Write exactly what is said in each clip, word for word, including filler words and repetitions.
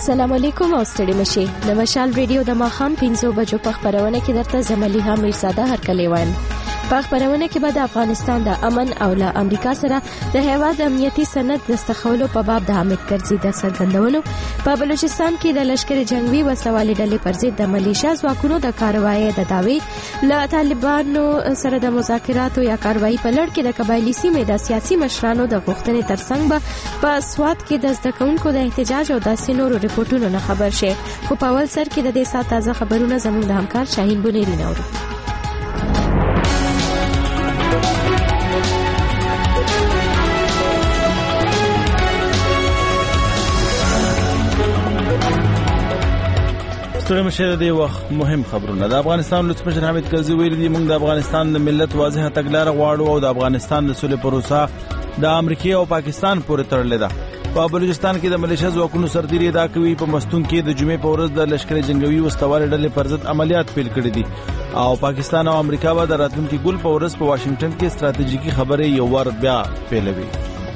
السلام علیکم او ستړي مشي د مشال ریډیو د ماخام پنځو بجو په خبرونه کې درته زملیها میرزاده هرکلی وایم. په خبرونه کې به د افغانستان د امن او له امریکا سره د هیواد امنیتي سند دستخولو په باب د حامد کرزي د څرګندونو، په بلوچستان کې د لشکري جنگي وسلوالې ډلې پر ضد د ملیشیا ځواکونو د کاروایی د دعوی له طالبانو سره د مذاکراتو یا کاروایی په لړ کې د قبایلی سیمې د سیاسي مشرانو د غوښتنې ترڅنګ به په سواد کې د زده کوونکو د احتجاج او داسې نورو ریپورتونو نه خبر شي. خو په اول سر کې د دې سات تازه خبرونه زموږ د همکار شاهین بنيري نورو. ستړي مشه د وخت مهم خبرونه. د افغانستان ولسمشر حامد کرزي ویلي دي موږ د افغانستان د ملت واضحه تګلاره غواړو او د افغانستان د سولې پروسه د امریکا او پاکستان پورې تړلې ده. په بلوچستان کې د ملیشیا ځواکونو سرتیري ادا کوي. په مستون کې د جمعې په ورځ د لشکري جنگوي وسلوالې ډلې پر ضد عملیات پیل کړي دي او پاکستان او امریکا به د راتلونکي ګل په ورځ په واشنگټن کې ستراتیژیکي خبرې یو ور بیا پیلوي.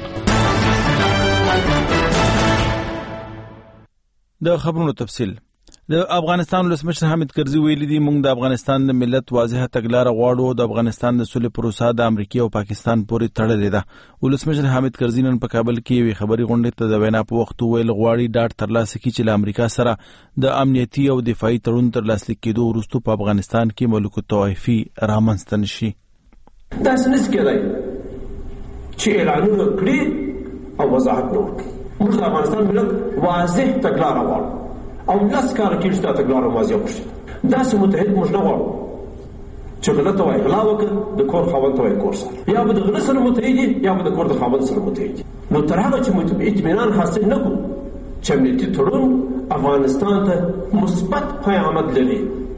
د خبرونو تفصیل. د افغانستان ولسمشر حامد کرزي ویلي دي موږ د افغانستان د ملت واضحه تګلاره غواړو او د افغانستان د سولې پروسه د امریکا او پاکستان پورې تړلې ده. ولسمشر حامد کرزي نن په کابل کې یوې خبري غونډې ته د وینا په وخت ویل غواړي ډاډ ترلاسه کړي چې له امریکا سره د امنیتي او دفاعي تړون ترلاسه کېدو وروسته په افغانستان کې ملوک الطوایفي رامنځته نشي. داسې نشي کېدای چې اعلانونه کړي او وضاحت نه وکړي. موږ د افغانستان ملت واضح تګلاره غواړو او لس کاله کېږي چې دا تګلاره واضح وشي. داسې متحد موږ نه غواړو چې غله ته وایي غلا وکړه، د کور خاوند ته وایي کور سره، یا به د غله سره متحد دي یا به د کور د خاوند سره متحد دي. نو تر هغه چې اطمینان حاصل نه کړو چې امنیتي تړون افغانستان ته مثبت پیامد لري،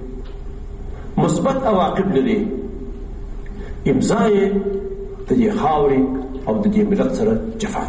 مثبت عواقب لري، امضا یې د دې خاورې او د دې ملت سره جفا.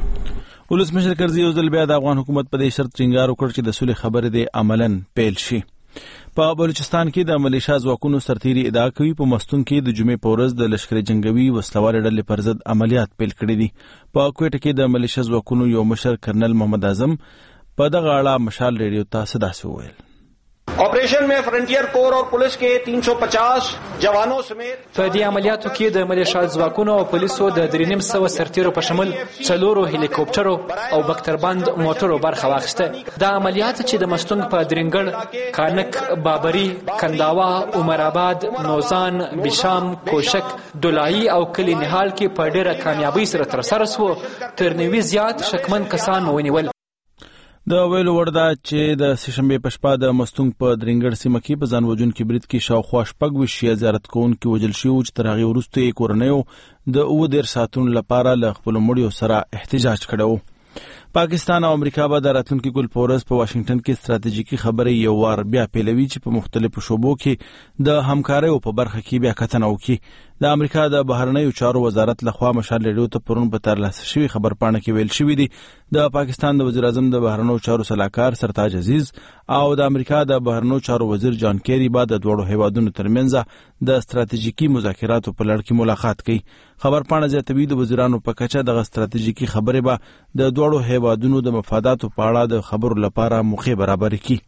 ولسمشر کرزي یو ځل بیا د افغان حکومت په دې شرط ټینګار وکړ چې د سولې خبرې د عملاً پیل شي. په بلوچستان کې د ملیشیا ځواکونو سرتیري ادا کوي. په مستون کې د جمعې په ورځ د لشکري جنگوي وسلوالې ډلې پر ضد عملیات پیل کړي دي. په کوټه کې د ملیشیا ځواکونو یو مشر کرنل محمد اعظم په دغه اړه مشال ریډیو ته صداسي وویل. ऑपरेशन में frontier core और पुलिस के तीन सौ पचास जवानों समेत په دې عملیاتو کې د ملیشیا ځواکونو او پولیسو د درې نیم سوه سرتیرو په شمول څلورو هلیکوپټرو او بختربند موټرو برخه واخیسته. دا عملیات چې د مستونګ په درنګړ، کانک، بابري، کنداوا، عمرآباد، نوزان، بشام، کوشک، دولایي او کلی نهال کې په ډېره کامیابی سره ترسره شو. تر نوي زیات شکمن کسان ونیول. د ویلو وردا چې د سشنبه په شپه د مستونګ په درنګړ سیمه کې په ځان وجون کې برید کې شاوخوا شپږ ویشت زیارت کوونکي وژل شوي چې تر هغې وروسته یې کورنیو د اووه دېرش ساعتونو لپاره له خپلو مړیو سره احتجاج کړی و. پاکستان او امریکا به د راتلونکي ګل په ورځ په واشنګټن کې ستراتیژیکي خبرې یو وار بیا پیلوي چې په مختلفو شعبو کې د همکاریو په برخه کې بیا کتنه وکړي. د امریکا د بهرنیو چارو وزارت لخوا مشال ریډیو ته پرون په ترلاسه شوي خبرپاڼه کې ویل شوي دي د پاکستان د وزیر اعظم د بهرنیو چارو سلاکار سرتاج عزیز او د امریکا د بهرنیو چارو وزیر جان کیری به د دواړو هیوادونو ترمنځ د ستراتیژیکي مذاکراتو په لړ کې ملاقات کوي. خبرپاڼه زیاتوي د وزیرانو په کچه دغه ستراتیژیکي خبرې به د دواړو هیوادونو د مفاداتو په اړه د خبرو لپاره موقع برابر کړي.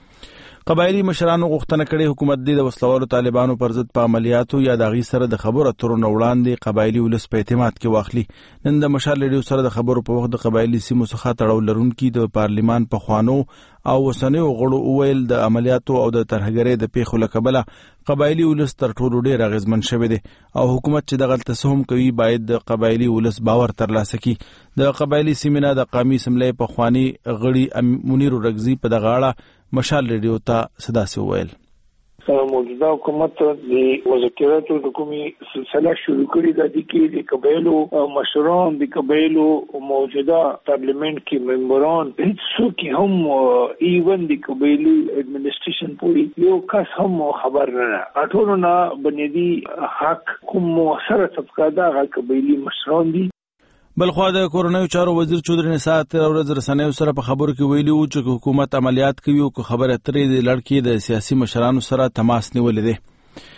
قبایلی مشرانو غوښتنه کړې حکومت دې د وسلوالو طالبانو پر ضد په عملیاتو یا د هغې سره د خبرو اترو نه وړاندې قبایلي ولس په اعتماد کې واخلي. نن د مشال ریډیو سره د خبرو په وخت د قبایلي سیمو څخه تړاو لرونکي د پارلیمان پخوانو او اوسنیو غړو وویل د عملیاتو او د ترهګرۍ د پیښو له کبله قبایلي ولس تر ټولو ډېر اغېزمن شوی دی او حکومت چې دغلته څه هم کوي باید د قبایلي ولس باور ترلاسه کړي. د قبایلي سیمې نه د قومي اسمبلۍ پخواني غړي منیر رګزي په دغه اړه مشال ریډیو ته صداسي وویل. موجوده حکومت د مذاکراتو د کومې سلسله شروع کړې ده د کې د قبایلو مشران، د قبایلو موجوده پارلیمنت کې ممبران، هیڅوک هم ایون د قبایلي اډمنسټریشن پورې یو کس هم خبر نه اټولو نه بنیادي حق کوم مؤثره طبقه ده هغه قبایلي مشران دي. بلخوا د کورنیو چارو وزیر چودري نثار تر ورځ رسنیو سره په خبرو کې ویلي وو چې حکومت عملیات کوي او خبره ترې د لړ کې د سیاسي مشرانو سره تماس نیولې ده.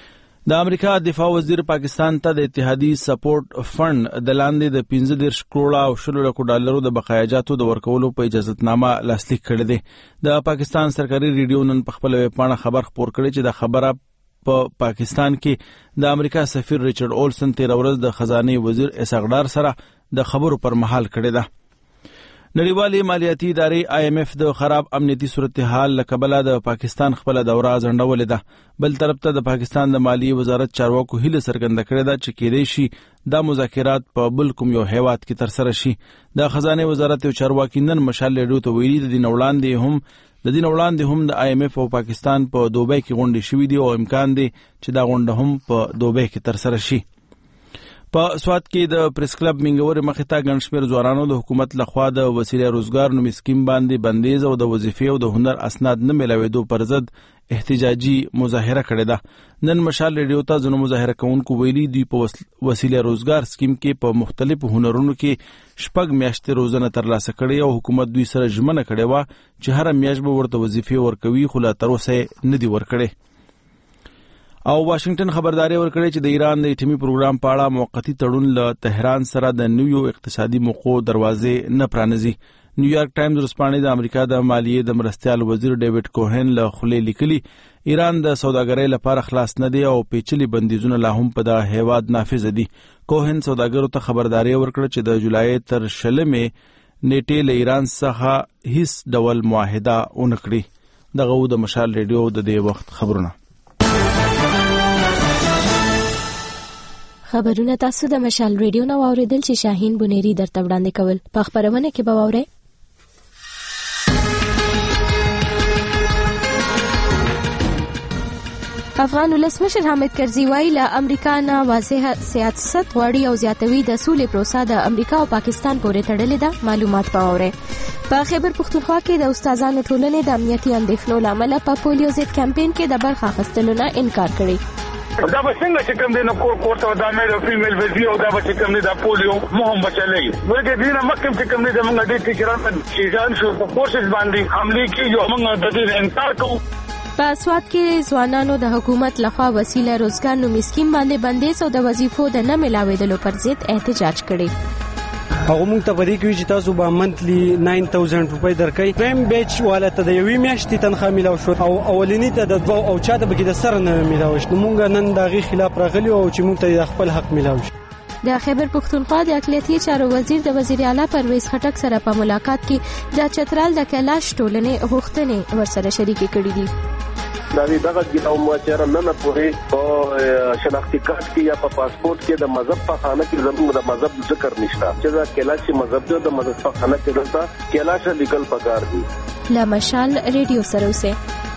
د امریکا دفاع وزیر پاکستان ته د اتحادی سپورټ فند د لاندې د پنځه دېرش کروڑه او شل لکو ډالرو د بقایاجاتو د ورکولو په اجازهتنامه لاسلیک کړی دی. د پاکستان سرکاري ریډیو نن په خپل ویبپاڼه خبر خپور کړی چې د خبره په پا پاکستان کې د امریکا سفیر ریچارډ اولسن تیر ورځ د خزانه وزیر اسحاق سره د خبرو پر مهال کړی دی. نړیوالې مالیاتي ادارې آی ایم ایف د خراب امنیتي صورتحال له کبله د پاکستان خپله دوره ځنډولې ده. بل طرف ته د پاکستان د مالیې وزارت چارواکو هیله څرګنده کړې ده چې کېدای شي دا مذاکرات په بل کوم یو هیواد کې ترسره شي. د خزانه وزارت یو چارواکي نن مشال ریډیو ته ویلي د دې نه وړاندې هم د دې نه وړاندې هم د آی ایم ایف او پاکستان په دوبۍ کې غونډې شوې دي او امکان دی چې دا غونډه هم په دوبۍ کې ترسره شي. په سوات کې د پریس کلب منګورې مخې ته ګڼ شمېر ځوانانو د حکومت لخوا د وسیله روزګار نومي سکیم باندې بندیز او د وظیفې او د هنر اسناد نه میلاوېدو پر ضد احتجاجي مظاهره کړې ده. نن مشال ریډیو ته ځینو مظاهره کوونکو ویلي دوی په وسیله روزګار سکیم کې په مختلفو هنرونو کې شپږ میاشتې روزنه ترلاسه کړې او حکومت دوی سره ژمنه کړې وه چې هره میاشت به ورته وظیفې ورکوي، خو لا تر اوسه یې نه دي ورکړې. او واشنگټن خبرداري ورکړې چې د ایران د اټومي پروګرام په اړه موقتی تړون له تهران سره د نویو اقتصادي موقعو دروازې نه پرانیزي. نیویارک ټایمز ورځپاڼې د امریکا د مالیې د مرستیال وزیر ډیوډ کوهن له خولې لیکلي ایران د سوداګرۍ لپاره خلاص نه دی او پیچلي بندیزونه لا هم په دغه هیواد نافذ دي. کوهن سوداګرو ته خبرداري ورکړه چې د جولای تر شلمې نیټې له ایران څخه هیڅ ډول معاهده ونه کړي. دغه د مشال ریډیو د دې وخت خبرونه. خبرونه تاسو د مشال ریډیو نو اوریدل چې شاهین بنيري درته وړاندې کول. په خبرونه کې به واورئ افغان ولسمشر حامد کرزي وایي له امریکا نه واضح سیاست غواړي او زیاتوي د سولې پروسه د امریکا او پاکستان پورې تړلې ده. معلومات به واورئ. په خیبر پختونخوا کې د استادانو ټولنې د امنیتي اندېښنو له امله په پولیو ضد کمپاین کې د برخه اخیستلو نه انکار کړی. دا به څنګه چې کوم دی نو کور کور ته دا میل او فیمیل ویزي او دا به چې کوم دی دا پولیو مهم بچلې ورګه دې نه مکم چې کوم دی د موږ د ټیچرانو چې ځان شو په فورسز باندې حمله کیږي موږ د دې انکار کوو. په سوات کې ځوانانو د حکومت لخوا وسیله روزګار نومي سکیم باندې بندیز او د وظیفو د نه ملاوېدلو پر ضد احتجاج کړی. هغه موږ ته پدې کوي چې تاسو به منتلی نو هزار روپۍ درکې. پریم بیچ والته د یوې میاشتې تنخواه ملاو شو او اولینی ته د دوه او چاته بګی د سر نه ملاو شو. موږ نن دغه خلاف راغلی او چې موږ ته خپل حق ملاو شي. د خیبر پختونخوا د اقلیتي چارو وزیر د وزیر اعلی پرویز خټک سره په ملاقات کې د چترال د کلاش ټولنې غوښتنې ورسره شریکې کړې دي. دا دغه ګناو ماچره نه نه پورې په شناختی کارت کې یا په پاسپورت کې د مذهب په خانه کې زموږ د مذهب ذکر نشته چې دا کلاش مذهب د مذهب په خانه کې دلته کلاش لیکل پکار دي. لا مشال ریډیو سره اوسه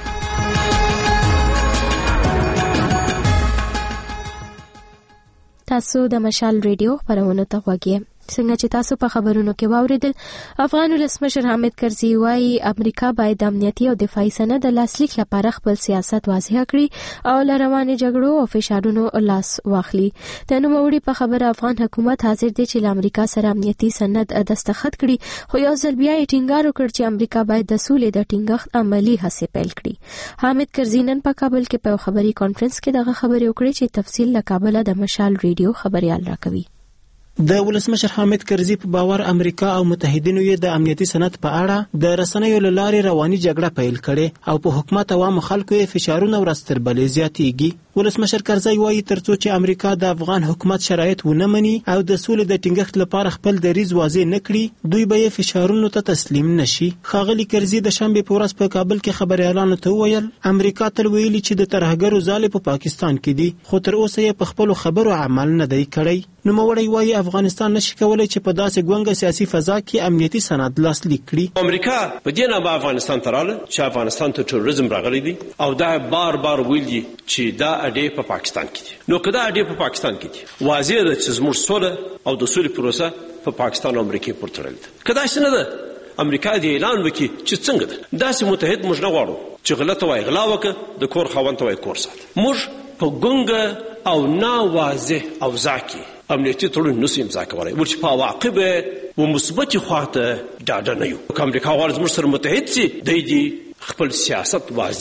تاسو د مشال ریډیو خبرونه ته غوږی. څنګه چې تاسو په خبرونو کې واوریدل افغان ولسمشر حامد کرزي وایي امریکا باید د امنیتي او دفاعي سند د لاسلیک لپاره خپل سیاست واضح کړي او له روانې جګړو او فشارونو لاس واخلي. د نوموړي په خبره افغان حکومت حاضر دی چې له امریکا سره امنیتي سند دستخط کړي، خو یو ځل بیا یې ټینګار وکړ چې امریکا باید د سولې د ټینګښت عملی هڅې پیل کړي. حامد کرزي نن په کابل کې په خبري کانفرنس کې دغه خبرې وکړې چې تفصیل له کابل د مشال ریډیو خبريال راکوي. د ولسمشر حامد کرزي په باور امریکا او متحدینو یې د امنیتي سند په اړه د رسنیو له لارې رواني جګړه پیل کړې او په حکومت او عام خلکو یې فشارونه ورستربلې زیاتېږي. ولسمشر کرزي وایي ترڅو چې امریکا د افغان حکومت شرایط ونه مني او د سولې د ټینګښت لپاره خپل دریځ واضح نه کړي دوی به یې فشارونو ته تسلیم نشي. ښاغلي کرزي د شنبې په ورځ په کابل کې خبريالانو ته وویل امریکا تل ویلي چې د ترهګرو ځالې په پاکستان کې دي، خو تر اوسه یې په خپلو خبرو عمل نه دی کړی. نوموړی وایي افغانستان نشي کولای چې په داسې ګونګه سیاسي فضا کې امنیتي سند لاسلیک کړي. امریکا په دې نه به افغانستان ته راغله چې افغانستان ته تروریزم راغلی دی او دا بار بار ویلي چې دا اډې په پاکستان کې دي. نو که دا اډې په پاکستان کې دي واضح ده چې زموږ سوله او د سولې پروسه په پاکستان او امریکا پورې تړلې ده. که داسې نه ده امریکا دې اعلان وکړي چې څنګه ده داسې متحد موږ نه غواړو چې غلطه وایي غلا وکړه د کور خاوند ته وایي کور ساته. موږ په ګونګه او ناواضح اوضاع کې امنیتي تړون نشو امضا کولای ورچې په عواقب و مثبت خواته ډاډه نه یو. که امریکا غواړي زموږ سره متحد شي دی دې خپل سیاست واضح کړي.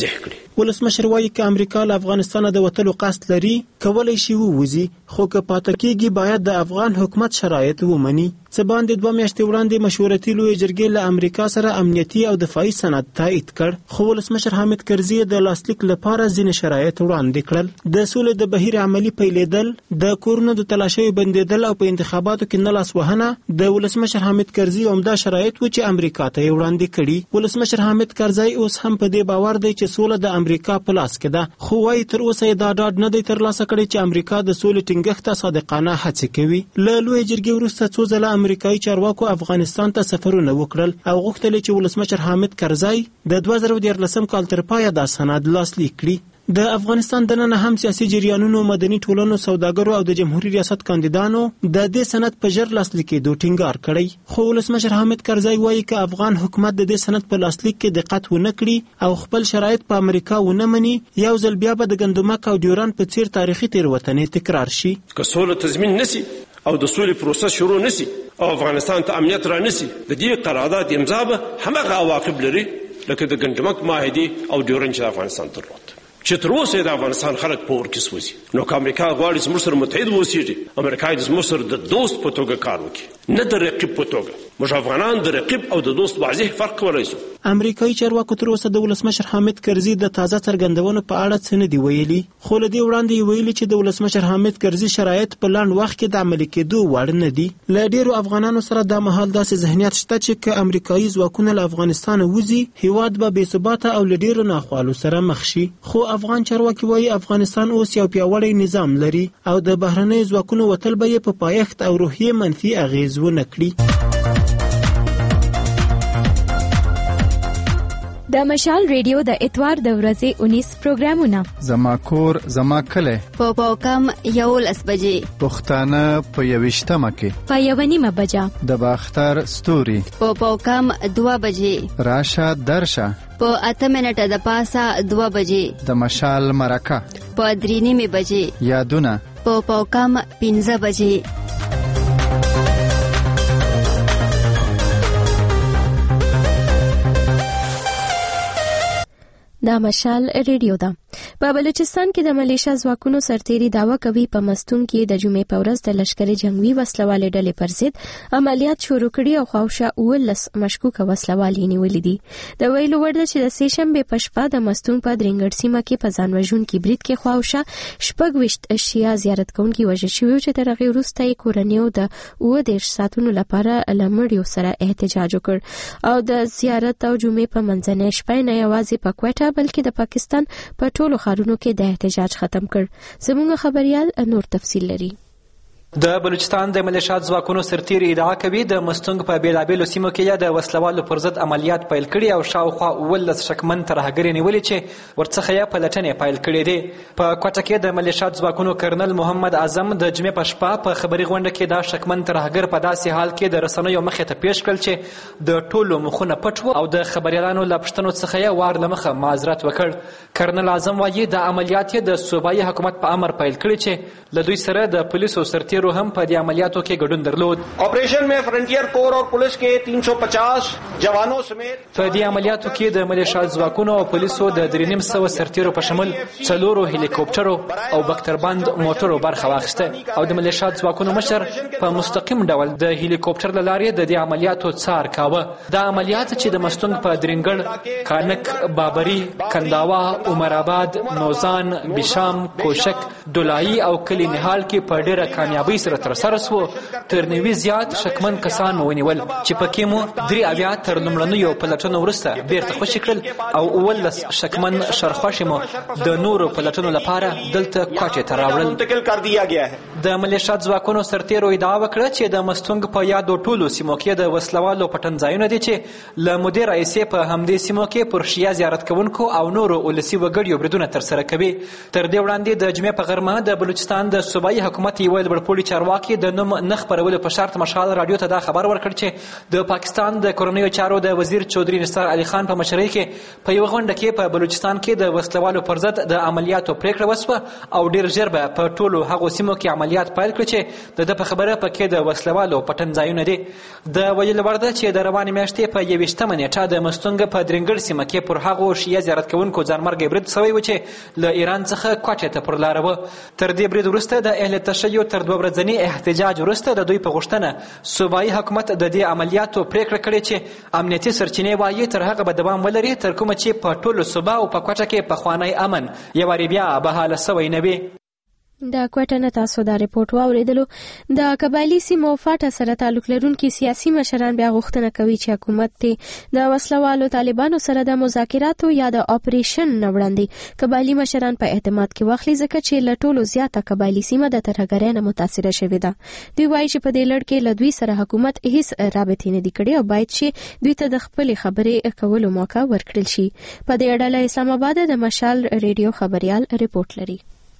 ولسمشر وایي که امریکا له افغانستانه د وتلو قصد لري کولی شي ووځي، خو که پاته کېږي باید د افغان حکومت شرایط ومني. څه باندې دوه میاشتې وړاندې مشورتي لویې جرګې له امریکا سره امنیتي او دفاعي سند تایید کړ، خو ولسمشر حامد کرزي د لاسلیک لپاره ځینې شرایط وړاندې کړل. د سولې د بهیر عملي پیلېدل، د کورونو د تلاشیو بندېدل او په انتخاباتو کې نه لاس وهنه د ولسمشر حامد کرزي عمده شرایط و چې امریکا ته یې وړاندې کړي. ولسمشر حامد کرزي اوس هم په دې باور دی چې سوله د امریکا په لاس کې ده، خو وايي تر اوسه یې دا ډاډ نه دی ترلاسه کړی چې امریکا د سولې ټینګښت ته صادقانه هڅې کوي. له لویې جرګې وروسته څو ځله امریکایي چارواکو افغانستان ته سفرونه وکړل او غوښتل چې ولسمشر حامد کرزي د دوه زره دیارلسم کال تر پایه دا سند لاسلیک کړي. د افغانستان دننه هم سیاسي جریانونو، مدني ټولنو، سوداګرو او د جمهوریت ریاست کاندیدانو د دې سند په ژر لاسلیک کېدو ټینګار کړی، خو ولسمشر حامد کرزي وایي که افغان حکومت د دې سند په لاسلیک کې دقت ونه کړي او خپل شرایط په امریکا ونه مني، یو ځل بیا به د ګندمک او ډیورن په څیر تاریخي تېروتنې تکرار شي. که سوله تضمین نسی او د سولې پروسس شروع نسی او افغانستان ته امنیت را نسی، د دې قرارداد امضا به همغه عواقب لري لکه د ګندمک معاهدې او ډیورن چې افغانستان درلود، چې تر اوسه د افغانستان خلک په اور کې سوځي. نو که امریکا غواړي زموږ سره متحد واوسېږي، امریکا یې زموږ سره د دوست په توګه کار وکړي، نه د رقیب په توګه. موږ افغانان د رقیب او د دوست واضح فرق کولی شو. امریکایي چارواکو تر اوسه د ولسمشر حامد کرزي د تازه څرګندونو په اړه څه نه دي ویلي، خو له دې وړاندې یې ویلي چې د ولسمشر حامد کرزي شرایط په لنډ وخت کې د عملي کېدو وړ نه دي. له ډېرو افغانانو سره دا مهال داسې ذهنیت شته چې که امریکایي ځواکونه له افغانستانه وځي، هیواد به بې ثباته او له ډېرو ناخوالو سره مخ شي. خو افغان چارواکي وایي افغانستان اوس یو پیاوړی نظام لري او د بهرنیو ځواکونو وتل به یې په پایښت او روحیې منفي اغېز ونه کړي. د مشال ریډیو د اتوار د ورځې اونیس پروګرامونه: زما کور زما کلی، په پاوکم یولس بجې، پښتانه په یویشتمه کې، په یوه نیمه بجه د باختر ستوري، په پاوکم دوه بجې، راشه درشه په اته منټه د پاسه دوه بجې، د مشال مرکه په درې نیمې بجې، یادونه په پاوکم پنځه بجې. دا مشال ریډیو ده. په بلوچستان کې د ملیشیا ځواکونو سرتیري دعوا کوي په مستون کې د جمعې په ورځ د لشکري جنگي وسلوالې ډلې پر ضد عملیات شروع کړي او خواوشا اوولس مشکوکه وسلوالې نیولې دي. د ویلو وړ ده چې د سې شنبې په شپه د مستون په درینګړ سیمه کې په ځان وژونکي برید کې خواوشا شپږ ویشت شیعه زیارت کوونکي وژل شوي چې تر هغې وروسته یې کورنیو د اووه دېرش ساعتونو لپاره له مړیو سره احتجاج وکړ او د زیارت او جمعې په منځنۍ شپه نه یوازې په کوټه بلکې د پاکستان په ټولو خارونو کې د احتجاج ختم کړ. زموږ خبريال نور تفصیل لري. د بلوچستان د ملیشیات ځواکونو سرتیري ادعا کوي د مستونګ په بیلابیلو سیمو کې د وسلوالو پر ضد عملیات پیل کړي او شاوخوا اوولس شکمن ترهګرې نیولې چې ورڅخه یې پلټنې پیل کړي دي. په کوټه کې د ملیشیات ځواکونو کرنل محمد اعظم د جمعې په شپه په خبري غونډه کې دا شکمن ترهګر په داسې حال کې د رسنیو مخې ته پیش کړل چې د ټولو مخونه پټ وو او د خبريالانو له پوښتنو څخه یې وار له مخه معذرت وکړ. کرنل اعظم وایي د عملیات د صوبایي حکومت په امر پیل کړي چې له دوی سره د پولیسو سرتیرو هم په دې عملیاتو کې ګډون درلود. ऑपरेशन में फ्रंटियर कोर और पुलिस के तीन सौ पचास जवानों समेत په دې عملیاتو کې د ملیشیات ځواکونو او پولیسو د درې نیم سوه سرتیرو په شمول څلورو هلیکوپټرو او بختربند موټرو برخه واخیسته او د ملیشیات ځواکونو مشر په مستقیم ډول د هلیکوپټر له لارې د دې عملیاتو څار کاوه. دا عملیات چې د مستونګ په درینګړ، کانک، بابري، کنداوا، عمرآباد، نوزان، بشام، کوشک، دولایي او کلی نهال کې په ډېره کامیابی سره تر سره سو. تر نوي زیات شکمن کسان ونیول چې پکې مو درې اویا تر لومړنیو پلټنو وروسته بیرته خوشي کړل او اوولس شکمن شرخواشي مو د نورو پلټنو لپاره دلته کوټې ته راوړل. د ملیشیات ځواکونو سرتیرو ادعا وکړه چې د مستونګ په یادو ټولو سیمو کې د وسلوالو پټنځایونه دي چې له مودې راهیسې په همدې سیمو کې پر شیعه زیارت کوونکو او نورو ولسي وګړیو بریدونه ترسره کوي. تر دې وړاندې د جمعې په غرمه د بلوچستان د صوبایي حکومت یوه لوړپوړي لوړي چارواکي د نوم نه خپرولو په شرط مشال رادیو ته دا خبر ورکړ چې د پاکستان د کورنیو چارو د وزیر چودري نثار علي خان په مشرۍ کې په یو غونډه کې په بلوچستان کې د وسلوالو پر ضد د عملیاتو پریکړه وسوه او ډیر ژر به په ټولو هغو سیمو کې عملیات پیل کړي چې د په خبره پکې د وسلوالو پټن ځایونه دي. د ویل ورده چې د روانې میاشتې په یویشتمه نیټه د مستونګ په درنګړ سیمه کې پر هغو شیعه زیارت کوونکو ځانمرګي برید شوی و چې له ایران څخه کوټې ته پر لاره و. تر دې برید وروسته د اهل تشیع تر دوه ورځني احتجاج وروسته د دوی په غوښتنه صوبایي حکومت د دې عملیاتو پریکړه کړې چې امنیتي سرچینې وایي تر هغه به دوام ولري تر کومه چې په ټولو صوبا او په کوټه کې پخوانی امن یو وارې بیا بحاله سوی نه وي. د کوټه نه تاسو دا ریپورت واوریدلو. د قبایلی سیمو فاټا سره تعلق لرونکي سیاسي مشران بیا غوښتنه کوي چې حکومت ته د وسلوالو طالبانو سره د مذاکراتو یا د اپریشن نه وړاندې قبایلی مشران په اعتماد کې واخلي ځکه چې له ټولو زیاته قبایلی سیمه د ترهګرۍ نه متاثره شوې ده. دوی وایي چې په دې لړ کې له دوی سره حکومت هیڅ رابطې نه دي کړې او باید چې دوی ته د خپلې خبرې کولو موقع ورکړل شي. په دې اړه له اسلام آباد د مشال ریډیو خبريال ریپورت لري.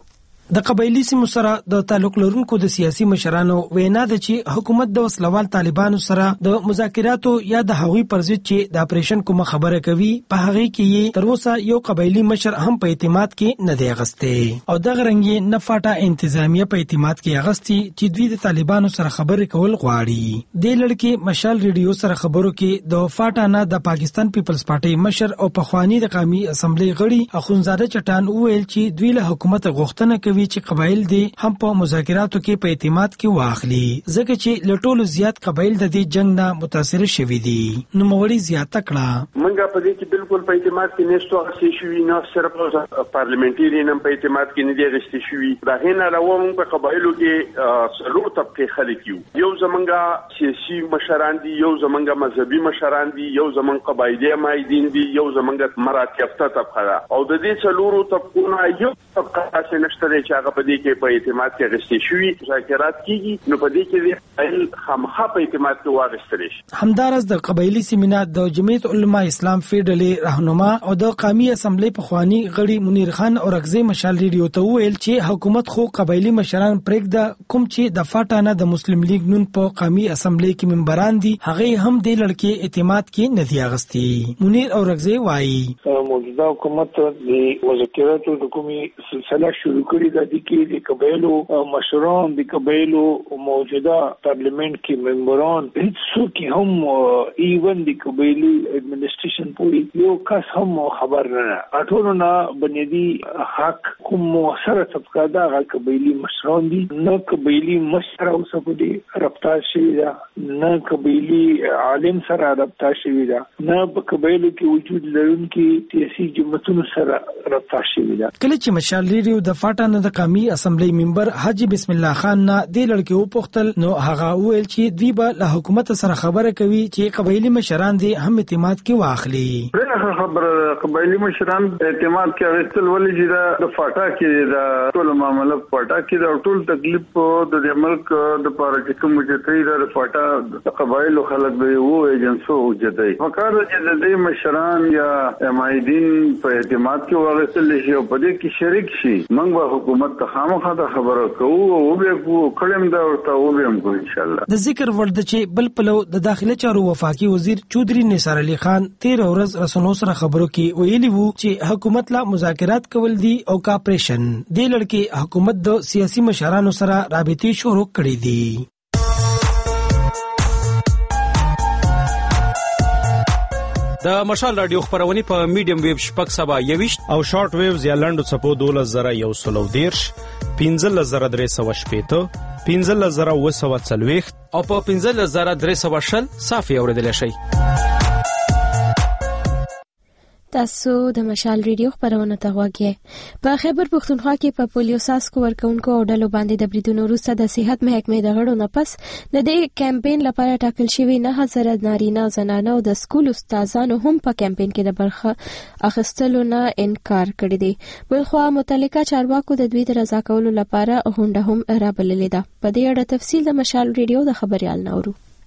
د قبایلی سیمو سره د تعلق لرونکو د سیاسي مشرانو وینا ده چې حکومت د وسلوال طالبانو سره د مذاکراتو یا د هغوی پر ضد چې د اپریشن کومه خبره کوي په هغه کې تر اوسه یو قبایلی مشر هم په اعتماد کې نه دی اغسته او د غرنګي نه فاټا انتظامیه په اعتماد کې اغستی چې دوی د طالبانو سره خبرې کول غواړي. د لړکې مشال ریډیو سره خبرو کې د فاټا نه د پاکستان پیپلز پارټي مشر او پخوانی د قومي اسمبلی غړي اخونزاده چټان وویل چې دوی له حکومت غوښتنه کوي چې قبایل دي هم په مذاکراتو کې په اعتماد کې واخلي ځکه چې لټولو زیات قبایل د دې جنگ نه متاثر شوي دي. نو موري زیاته کړه منګه په دې کې بالکل په اعتماد کې نشو غسي شوي نه صرف پارلیمنټری نم په اعتماد کې نه دی غسي شوي دا هیڅ علاوه موږ په قبایلو کې څلور طبقه خلک یو یو زمونږه سیاسي مشران دي یو زمونږه مذهبي مشران دي یو زمونږ قبایلی مایدین دي یو زمونږه مراتبته طبقه او د دې څلورو طبقونو یو طبقه چې نشته چې هغه په دې کې په اعتماد کې غشتي شوی مذاکرات کیږي نو په دې کې د خامخا په اعتماد کې واغستل شي. همدارس د قبایلی سیمینار د جمعیت علما اسلام فیډرالي راهنما او د قومي اسمبلی پخوانی غړي منیر خان اورغزی مشال ریډیو ته ویل چې حکومت خو قبایلی مشران پرېږده کوم چې د فاټا نه د مسلم لیگ نون په قومي اسمبلی کې ممبران دي هغه هم د لړکې اعتماد کې نه دی اغستی. منیر اورغزی وایي موجوده حکومت د مذاکراتو د کومي سلسله شروع کړې ده د کې د قبایلو مشران د قبایلو موجوده پارلیمنت کې ممبران هیڅوک هم ایون د قبایلی ایڈمنسټریشن پورې یو کس هم خبر نه اټولو نه بنیادی حق کوم سره طبقه دا غا قبایلی مشران دي نه قبایلی مشر او سپدي رابطه شي دا نه قبایلی عالم سره رابطه شي دا نه په قبایلو کې وجود لرونکي سیاسي جماعتونو سره رابطه شي دا. کله چې مشال ریډیو د فاټا نه د قومي اسمبلی ممبر حاجی بسم الله خان نه د لړکې او پختل نو هغه ویل چې دوی به له حکومت سره خبره کوي چې قبایلی مشران دي هم اعتماد کې واخلي. دغه خبره قبایلی مشران اعتماد کې غوښتل ولې چې د فاټا کې د ټول معاملې فاټا کې د ټول تکلیف د ملک د پاره چې کوم چې د فاټا د قبایلو خلک به وو ایجنسو وجدي وکړ چې د دې مشران یا امایدین په اعتماد کې واغستل شي او په دې کې شریک شي موږ به حکومت ته خامخا د خبرو کوو او به کو کلم دا ورته و به هم ان شاء الله. د ذکر ورد چې بل پلو د داخله چارو وفاقي وزیر چودري نثار علي خان تیر ورځ رسنو سره خبرو کې ویلي وو چې حکومت لا مذاکرات کول دي او کاپریشن د لړکې حکومت د سیاسي مشرانو سره رابطې شروع کړې دي. د مشال رادیو خبرونه په میډیم ویو شپږ سبا یويشت او شارټ ویوز یا لنډو چپو دولس زره یو سلو دیرش پنځه زره درې سوه شپېته پنځه زره اوه سوه څلوېښت او په پنځه زره درې سوه شل صافي اوریدل شي. تاسو د مشال ریډیو خبرونه ته غواړئ. په خیبر پښتونخوا کې په پولیو ساسکو ورکونکو او ډلو باندې د بریدونو وروسته د صحت محکمې د غړو نه پس د دې کمپاین لپاره ټاکل شوی نه زره نارینه زنانه او د سکول استادانو هم په کمپاین کې د برخه اخیستلو نه انکار کړی دی. بلخوا متعلقه چارواکو د دوی د رضا کولو لپاره غونډه هم رابللې ده. په دې اړه تفصیل د مشال ریډیو د خبريال نورو.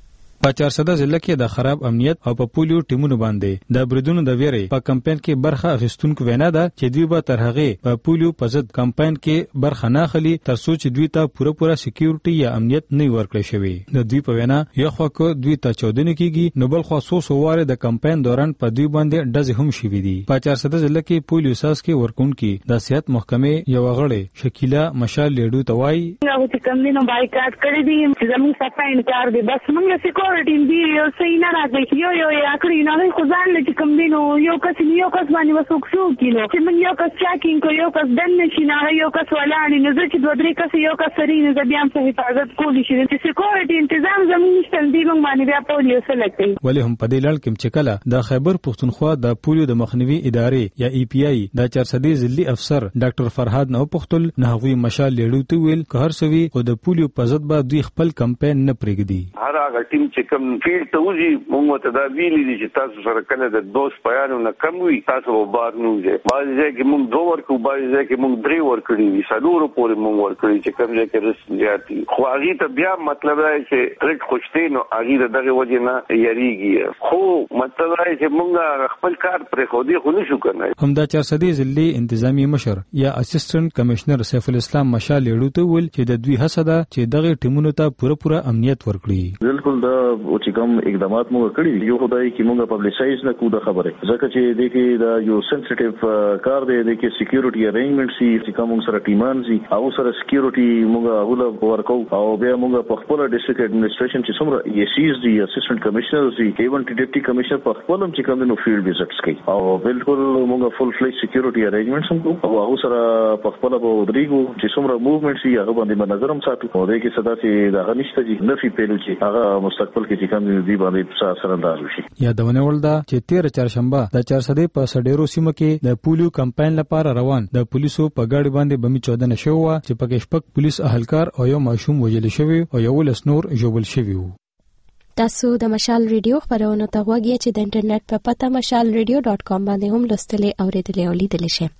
په چارسده ضلع کې د خراب امنیت او په پولیو ټیمونو باندې د بریدونو د ویرې په کمپاین کې برخه اخیستونکو وینا ده چې دوی به تر هغه په پولیو په ضد کمپاین کې برخه نه اخلي تر څو چې دوی ته پوره پوره سکیورټي یا امنیت نه ورکړي شوی. د دوی په وینا یو خو کو دوی ته چودنه کیږي نو بل خو سو سو واره د کمپاین دوران په دوی باندې ډز هم شوی دي. په چارسده ضلع کې پولیو ساس کې ورکونکو د صحت محکمې یو غړي شکیلا مشال لیډو توای هغه چې کوم دینو بایکاټ کړی دي چې زموږ صفای انکار دي بس موږ سکیورټي دی یو صحیح نه راځي یو یو یا کړی نه خو ځان لږ کوم دینو یو کس یو کس باندې وسوک شو کینو چې موږ یو کس چاکینګ کو یو کس دن نشي نه یو کس ولاړ نه چې دوه درې کس یو کس سری نه بیا هم حفاظت کولی شي چې سکیورټي تنظیم زموږ نشته دی موږ باندې بیا پولیو سلیکټ ولی هم په دې لړ کې چې کله د خیبر پښتونخوا د پولیو د مخنیوي ادارې یا ای پی آی د چارسدې ضلعي افسر ډاکټر فرهاد نو پختل نه غوي مشال لیډو ته ویل که هر سوي خو د پولیو په ضد به دوی خپل کمپاین نه پرېږدي. هر هغه ټیم چې کوم فیلډ ته وځي موږ ته دا ویلي دي چې تاسو سره کله د دوست پیانو نه کم وي تاسو به بار نه وځي. بعضې ځای کې موږ دوه ورکړو بعضې ځای کې موږ درې ورکړي وي څلورو پورې موږ ورکړي چې کوم ځای کې رسک زیات وي خو هغې ته بیا مطلب دی چې ټریک خوشتې نو هغې د دغې وجې نه یریږي خو مطلب دی چې موږ خپل کار پرېښودی خو نشو کنی. همدا چارسدې ضلعي انتظامي مشر یا اسسټنټ کمشنر سیف الاسلام مشال لیډو ته ویل چې د دوی هڅه ده چې دغه ټیمونو ته پوره پوره امنیت ورکړي. بالکل دا چې کوم اقدامات موږ کړی یو خدای کې موږ پبلشایز نه کوو د خبره ځکه چې د کې دا یو سنسټیټیو کار دی د کې سکیورټي ارینجمنټ سي چې کوم سره ټیمان سي او سره سکیورټي موږ هغه ورکو او بیا موږ په خپل ډیسټریکټ ایڈمنسټریشن چې څومره ایسیز دي اسسټنټ کمشنر دي ایون ډیپټي کمشنر په خپل هم چې کوم نو فیلډ وزټس کوي او بالکل موږ فل فلیج سکیورټي ارینجمنټس هم کوو او هغه سره په خپل به ودرېږو چې څومره موومېنټ سي هغه باندې نظر هم ساتو او د کې صدا چې دا غنښت دي نفي پیلو چې هغه مستقبل کې چې کوم دی باندې سره انداز وشي. یادونه ولدا چې تیر چهارشنبه د چارسدې په سډېرو سیمه کې د پولیو کمپاین لپاره روان د پولیسو په ګاډي باندې بمي چودنه شو چې پکې شپږ پولیس اهلکار او یو ماشوم وژل شوی او یو لس نور ژوبل شوی وو. تاسو د مشال ریډیو خبرونه ته غوږی چې د انټرنیټ په پته مشال ریډیو ډاٹ کام باندې هم لوستلې او ریډلې او لیدلې شئ.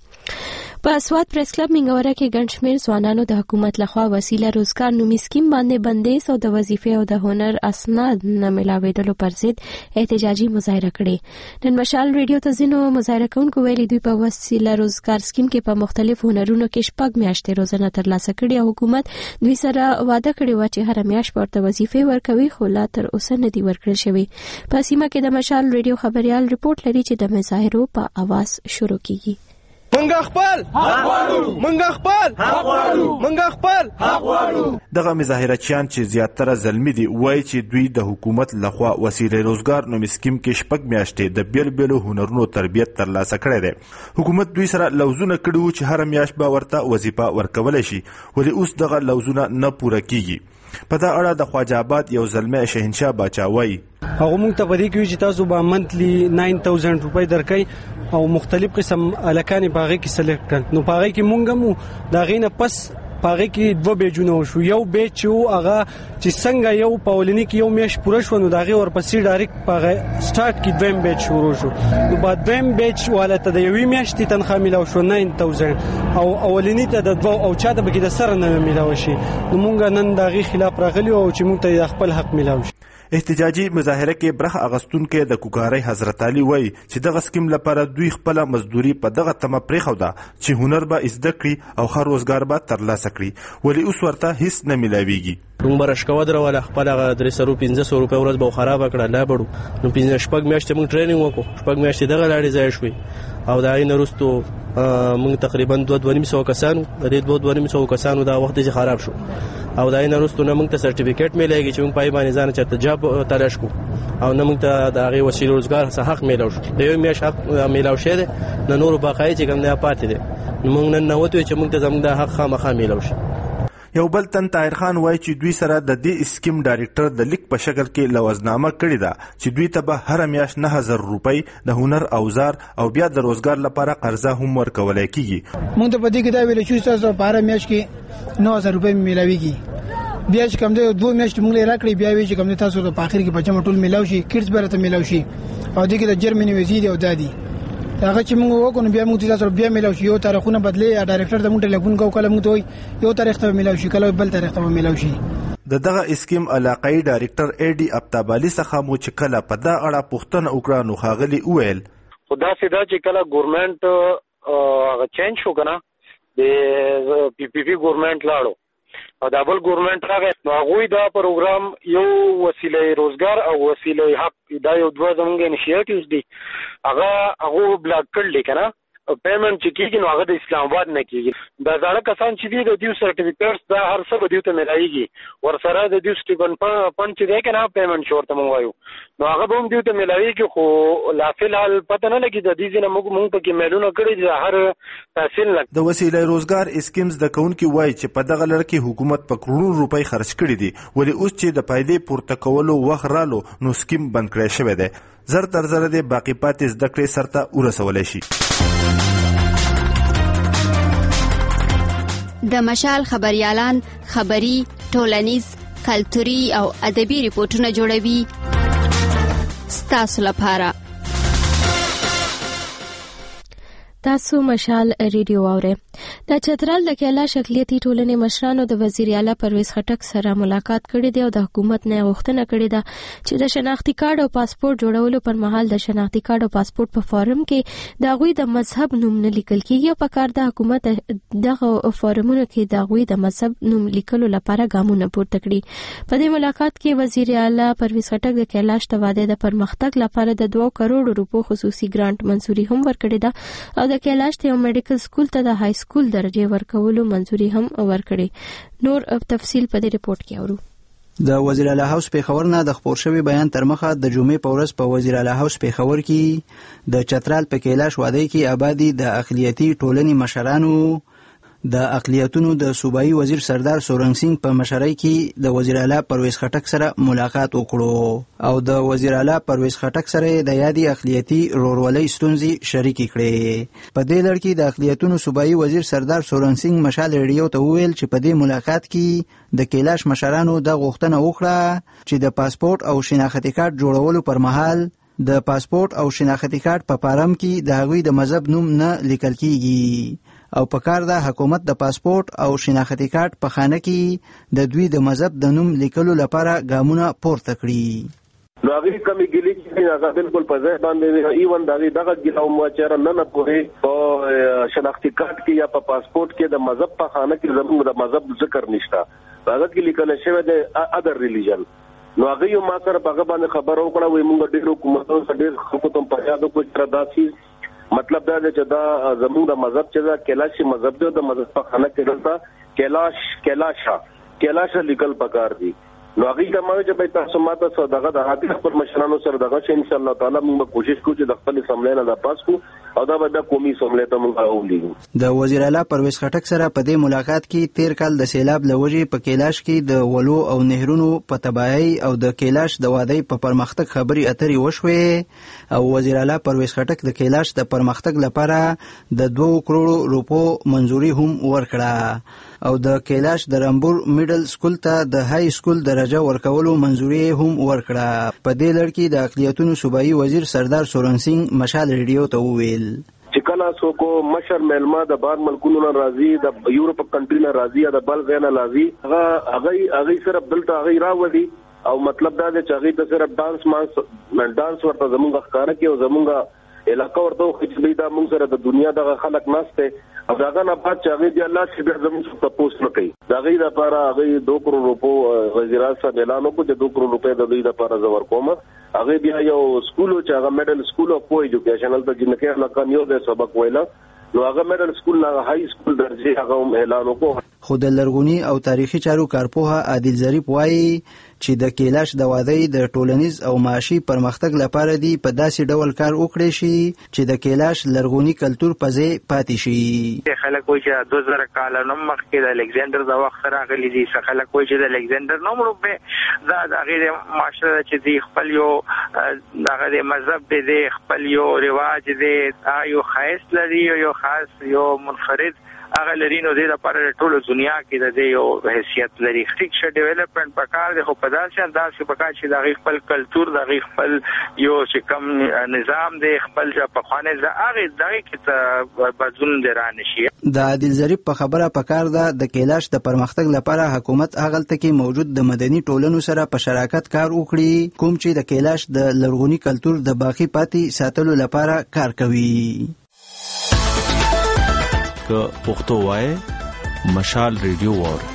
په اسواد پریس کلب منګوره کې ګڼ شمېر ځوانانو د حکومت لخوا وسیله روزګار نومي سکیم باندې بندیز او د وظیفې او د هنر اسناد نه ملاوېدلو پر ضد احتجاجي مظاهره کړې. نن مشال ریډیو ته ځینو مظاهره کوونکو ویلي دوی په وسیله روزګار سکیم کې په مختلفو هنرونو کې شپږ میاشتې روزنه ترلاسه کړې او حکومت دوی سره وعده کړې وه چې هره میاشت ورته وظیفې ورکوي خو لا تر اوسه نه دي ورکړل شوي. په سیمه کې د مشال ریډیو خبريال رپورټ لري چې د مظاهرو په اواز شروع کیږي. منګه خپل حق غواړو منګه خپل حق غواړو منګه خپل حق غواړو. دغه مظاهرچیان چې زیاتره زلمی دي وایي چې دوی د حکومت لخوا وسیله روزګار نومي سکیم کې شپږ میاشتې د بیل بیلو هنرونو تربیت ترلاسه کړی دی. حکومت دوی سره لوزونه کړي وو چې هر میاشت به ورته وظیفه ورکولی شي ولې اوس دغه لوزونه نه پوره کیږي. په دا اړه د خواجه آباد یو زلمی شهنشاه باچا وایي هغه مونږ ته پدې کې چې تاسو به منتلی نو هزار روپۍ درکې او مختلف قسم الکانې باغې کې سلیکټ کړ نو باغې کې مونږ مو دا غینه پس باغې کې دوه بیجونه شو یو بیج چې هغه چې څنګه یو پاولینی کې یو میش پوره شو نو داغه ورپسې ډایرکټ باغې سٹارټ کې دویم بیج شروع شو نو بعد دویم بیج والته د یوې میاشتې تنخواه ملاو شو نو هزار او اولینی ته د دوه او چاته بګې د سره نه ملاو شي نو مونږ نن داغه خلاف راغلی او چې مونږ ته خپل حق ملاو شي. احتجاجي مظاهره کې برخه اغستونکو د کوکارۍ حضرت علي وایي چې دغه سکیم لپاره دوی خپل مزدوري په دغه تمه پرېښوده چې هنر به زده کړي او ښه روزګار به ترلاسه کړي ولې اوس ورته هیڅ نه میلاویږي. موږ به رشکوه دروله خپل هغه درې سوه پنځه سوه روپۍ ورځ به خرابه کړه لا بړو نو پنځه شپږ میاشتې موږ ټریننګ وکړو شپږ میاشتې دغه لاړې ځای شوې او د هغې نه وروستو موږ تقریبا دوه دوه نیم سوه کسانو د دې دوه دوه نیم سوه کسانو دا وخت چې خراب شو او د هغې نه وروستو نه موږ ته سرټیفیکیټ میلیږي چې موږ په هغې باندې ځان چېرته جاب تلاش کړو او نه موږ ته د هغې وسیلې روزګار څخه حق میلاو شو د یوې میاشت حق میلاو شوی دی نه نورو باقایي چې کوم دی پاتې دی نو موږ نن نوتو چې موږ ته زموږ دا حق خامخا میلاو شي. یو بل تن طاهر خان وایي چې دوی سره د دې سکیم ډایرکټر د لیک په شکل کې لوزنامه کړې ده چې دوی ته به هر میاشت نه هزار روپۍ د هنر اوزار او بیا د روزګار لپاره قرضه هم ورکولی کیږي. موږ ته په دې کې دا ویل چې تاسو په هر میاشت کې نو هزار روپۍ میلاویږي بیا چې کوم دی دوه میاشتې موږ یې راکړې بیا وی چې کوم دی تاسو ته په اخر کې په جمع ټول میلاو شي کیټس به راته میلاو شي او دې کې د جرمني ویزې دی او دا دی هغه چې موږ وکړو بیا موږ تاسو بیا میلاو شي یو تاریخونه بدلې ډایرکټر د موږ ټلیفون کو کله موږ ته یو تاریخ ته میلاو شي کله بل تاریخ ته میلاو شي. د دغه اسکیم علاقائی ډایریکټر ایډي ابتابالي څخه مو چې کله په دا اړه پوښتنه وکړه نو ښاغلي وویل خدا سیدا چې کله ګورنمنت هغه چینج شو کنه د پی پی پی ګورنمنت لاړو او د بل ګورنمنت راغی نو هغوی دا پروګرام یو وسیله روزګار او وسیله حق دا یو دوه زموږ انیشیټیوز دي هغه هغه بلاک کړل کنه پیمنٹ چې کیږي نو هغه د اسلام آباد نه کیږي دا ځاړه کسان چې دي د دیو سرټیفیکټس دا هر څه به دیو ته ملایږي ورسره د دیو سټیفن پن چې دی کنه پیمنٹ شورته مونږ وایو نو هغه به هم دیو ته ملایږي خو لا فلحال پته نه لګي د دې ځنه موږ مونږ پکې میلونه کړی دي هر تحصیل نه د وسیله روزګار اسکیمز د کونکي وای چې په دغه لړ کې حکومت په کروڑو روپۍ خرج کړي دي ولې اوس چې د فائدې پورته کولو وخت رالو نو سکیم بند کړی شوی دی زر تر زر د باقی پاتې زده کړې سرته ورسولی شي د مشال خبريالان خبري ټولنیز کلتوري او ادبي ریپورتونه جوړوي ستاسو لپاره تاسو مشال ریډیو اورئ د چترال د کیلاش اقلیتي ټولنې مشرانو د وزیر اعلی پرویز خټک سره ملاقات کړې دی او د حکومت نه غوښتنه کړې ده چې د شناختی کارت او پاسپورت جوړولو پر مهال د شناختی کارت او پاسپورت په فارم کې د غوي د مذهب نوم نه لیکل کیږي او په کار د حکومت دغه فارمونو کې د غوي د مذهب نوم لیکلو لپاره ګامونه پورته کړي په دې ملاقات کې وزیر اعلی پرویز خټک د کیلاش د واده د پرمختګ لپاره د دوه کروڑ روپو خصوصي ګرانټ منزوري هم ورکړې ده او د کیلاش ته میډیکل سکول ته د های سکول درجه ورکولو منزوري هم ورکړي نور تفصیل په دې ریپورت کې اورو د وزیر اعلی هاوس پیښور نه د خبر شوی بیان تر مخه د جمعې په ورځ په وزیر اعلی هاوس پیښور کې د چترال په کیلاش واده کې آبادی د اقلیتي ټولنې مشرانو د اقلیتونو د صوبایي وزیر سردار سورنګ سنگ په مشرۍ کې د وزیر اعلی پرویز خټک سره ملاقات وکړو او د وزیر اعلی پرویز خټک سره د یادي اقلیتي رورولۍ ستونزې شریکې کړې په دې لړ کې د اقلیتونو صوبایي وزیر سردار سورنګ سنگ مشال ریډیو ته وویل چې په دې ملاقات کې د کیلاش مشرانو د غوښتنه وکړه چې د پاسپورت او شناختی کارت جوړولو پر مهال د پاسپورت او شناختی کارت په فارم کې د هغوی د مذهب نوم نه لیکل کیږي او په کار د حکومت د پاسپورت او شناختی کارت په خانه کې د دوی د مذهب د نوم لیکلو لپاره ګامونه پورته کړي نو هغه کمی ګلی چې هغه بالکل په ځای باندې ایون دغه دغه ګلاو مو چیرې نه نه پوهې او شناختی کارت کې یا په پاسپورت کې د مذهب په خانه کې زموږ د مذهب ذکر نشته هغه کې لیکل شوی د ادر ریلیجن نو هغه یو ما سره په باندې خبر وکړه وای موږ ډېر حکومتونو سره ډېر حکومت په یادو کو تر داسي مطلب دا دی چې دا زموږ د مذهب چې دا کیلاشي مذهب دی د مذهب په خانه کې دلته کیلاش کیلاشا کیلاش لیکل پکار دي نو هغه د ماوی چې په تاسو ماته سره دغه د حاضر خپل مشرانو سره دغه چې ان شاء الله تعالی موږ کوشش کوو چې د خپل سملې نه د پاس کو او دا به د قومي سملې ته موږ راولېږو د وزیر اعلی پرویز خټک سره په دې ملاقات کې تیر کال د سیلاب لوجې په کیلاش کې د ولو او نهرونو په تباہي او د کیلاش د وادي په پرمختګ خبري اترې وشوي او وزیر اعلی پرویز خټک د کیلاش د پرمختګ لپاره د دوه کروڑ روپو منزوري هم ورکړه او د کیلاش د رامبور میډل سکول ته د های سکول درجه ورکولو منزوري هم ورکړه په دې لړ کې د اقلیتونو صوبایي وزیر سردار سورنګ سنگ مشال ریډیو ته وویل چې کله څوک مشر ملما د بار ملکونو نه راځي د یورپ کنټری نه راځي د بل ځای نه راځي هغه هغه هغه صرف دلته هغه راوړي او مطلب دا دی چې هغه ته صرف ډانس مانس ډانس ورته زمونږ ښکارا کې او زمونږ علاقہ ورته چې دا موږ سره د دنیا دغه خلک ناشته او داغه نه بعد چې هغه دی الله چې بیا زموږ څخه پوسټ وکړي داغه لپاره هغه دوه کروڑ روپو وزیر اعظم اعلان وکړ چې دوه کروڑ روپے د دوی لپاره زور کوم هغه بیا یو سکول چې هغه میډل سکول اف ایجوکیشنل ته جنکه علاقہ یو د سبق ویلا نو هغه میډل سکول نه های سکول درجه هغه اعلان وکړ خو د لرغونی او تاریخي چارو کارپوه عادل ظریف وایي چې د کیلاش د وادي د ټولنیز او معاشي پرمختګ لپاره دی په داسې ډول کار وکړي شي چې د کیلاش لرغونی کلچر په ځای پاتې شي خلک وایي چې دوه زره کال نو مخکې د الکساندر د وخت راغلي دي خلک وایي چې د الکساندر نوم روپه دا د غیر معاشره چې دی خپل یو دغه د مذهب دی خپل یو رواج دی یو خاص لري یو خاص یو منفرد هغه لري نو د لپاره ټول دنیا کې د یو حیثیت لري ټیک شه ډیولپمنٹ پکار دی خو په داسې انداز کې پکار چې د خپل کلچر د خپل یو چې کوم نظام دی خپل په خوانه ز هغه دغه کې بدلون درانه شي. د عادل ظریف په خبره پکار ده د کیلاش د پرمختګ لپاره حکومت هغلته کې موجود د مدني ټولنو سره په شراکت کار وکړي کوم چې د کیلاش د لرغونی کلچر د باقی پاتې ساتلو لپاره کار کوي. که پښتو وای مشال ریډیو وور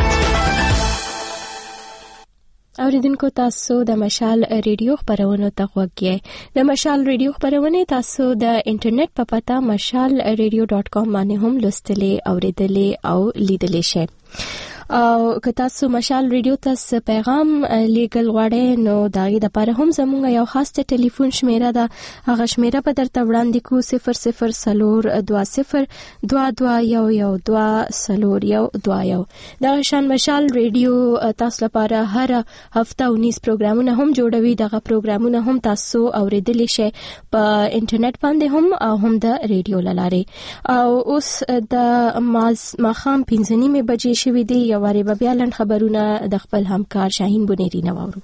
اوریدونکو تاسو د مشال ریډیو خبرونه ته غوږی د مشال ریډیو خبرونه تاسو د انټرنیټ په پتا مشال ریډیو ډاٹ کام باندې هم لوستلې اوریدلې او لیدلې شئ. او که تاسو مشال ریډیو ته پیغام لیګل غواړئ نو داغه د لپاره هم زموږ یو خاص ټلیفون شمیره ده. هغه شمیره په درته وړاندې کو صفر صفر سلور دوا صفر دوا دوا یو یو دوا سلور یو دوا یو. دا شان مشال ریډیو تاسو لپاره هر هفته ونیس پروګرامونه هم جوړوي. دغه پروګرامونه هم تاسو اوریدلی شئ په انټرنیټ باندې هم او هم د ریډیو لاره. او اوس د ماخام پنځه نیمه بجې شوې دي. واره به بیا لند خبرونه د خپل همکار شاهین بنيري نواورو.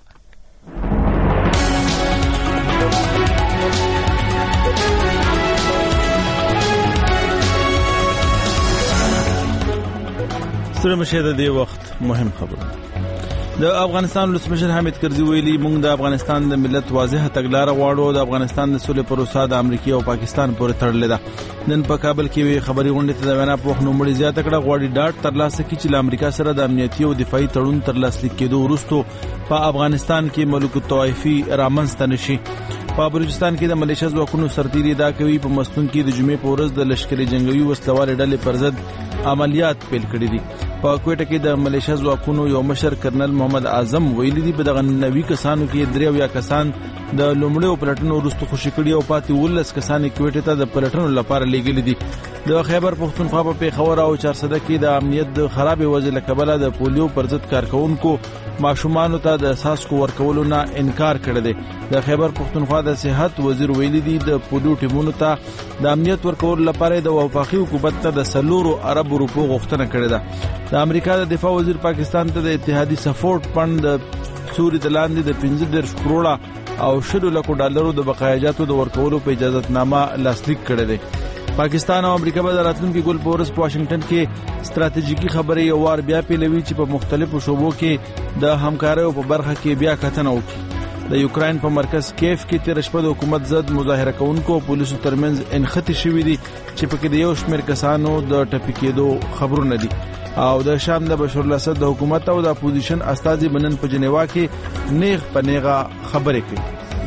ستړي مشه د دې وخت مهم خبر د افغانستان ولسمشر حامد کرزي ویلي موږ د افغانستان د ملت واضحه تګلارې غواړو. د افغانستان د سولې پروسه د امریکا او پاکستان پورې تړلې ده. نن په کابل کې خبري غونډه ته د وینا په وخت نومړي زیاته کړه غواړي ډاټ ترلاسه کړي چې امریکا سره د امنیتي او دفاعي تړون ترلاسه کېدو وروسته په افغانستان کې ملوک الطوایفي رامنځته نشي. په بلوچستان کې د ملیشیا ځواکونو سرتیري دا کوي په مستون کې د جمعې په ورځ د لشکري جنگوي وسلوال ډلې پر ضد عملیات پیل کړي دي. په کوټه کې د ملیشیا ځواکونو یو مشر کرنل محمد اعظم ویلي دي په دغه نوي کسانو کې درې یا کسان د لومړیو پلټنو وروسته خوشي کړي او پاتې ولس کسان کوټه ته د پلټنو لپاره لیږلي دي. د خیبر پختونخوا په پیښور او چارسده کې د امنیت د خراب وضع لکبله د پولیو پر ضد کارکونکو ماشومان ته د اساسکو ورکولو نه انکار کړی دی. د خیبر پختونخوا د صحت وزیر ویلي دی د پولیو ټیمونو ته د امنیت ورکولو لپاره د وفاقي حکومت ته د سلورو ارب روپو غوښتنه کړې ده. د امریکا د دفاع وزیر پاکستان ته د اتحادي سپورټ فند سوري د لاندې د پنځه دېرش کروڑه او شل لکو ډالرو د بقایاجاتو د ورکولو په اجازهتنامه لاسلیک کړی دی. پاکستان او امریکا به د راتلونکي ګل پورس په واشنگټن کې ستراتیژیکي خبرې یو وار بیا پیلوي چې په مختلفو شوبو کې د همکارۍ په برخه کې بیا کتنه وکړي. د یوکرين په مرکز کیف کې تیر شپه د حکومت ضد مظاهره کوونکو پولیسو ترمنځ انختی شوې دي چې پکې د یو شمېر کسانو د ټپي کېدو خبرونه دي. او د شام د بشار الاسد د حکومت او د اپوزیشن استازي بنن په جنیوا کې نیغ په نیغه خبرې کوي.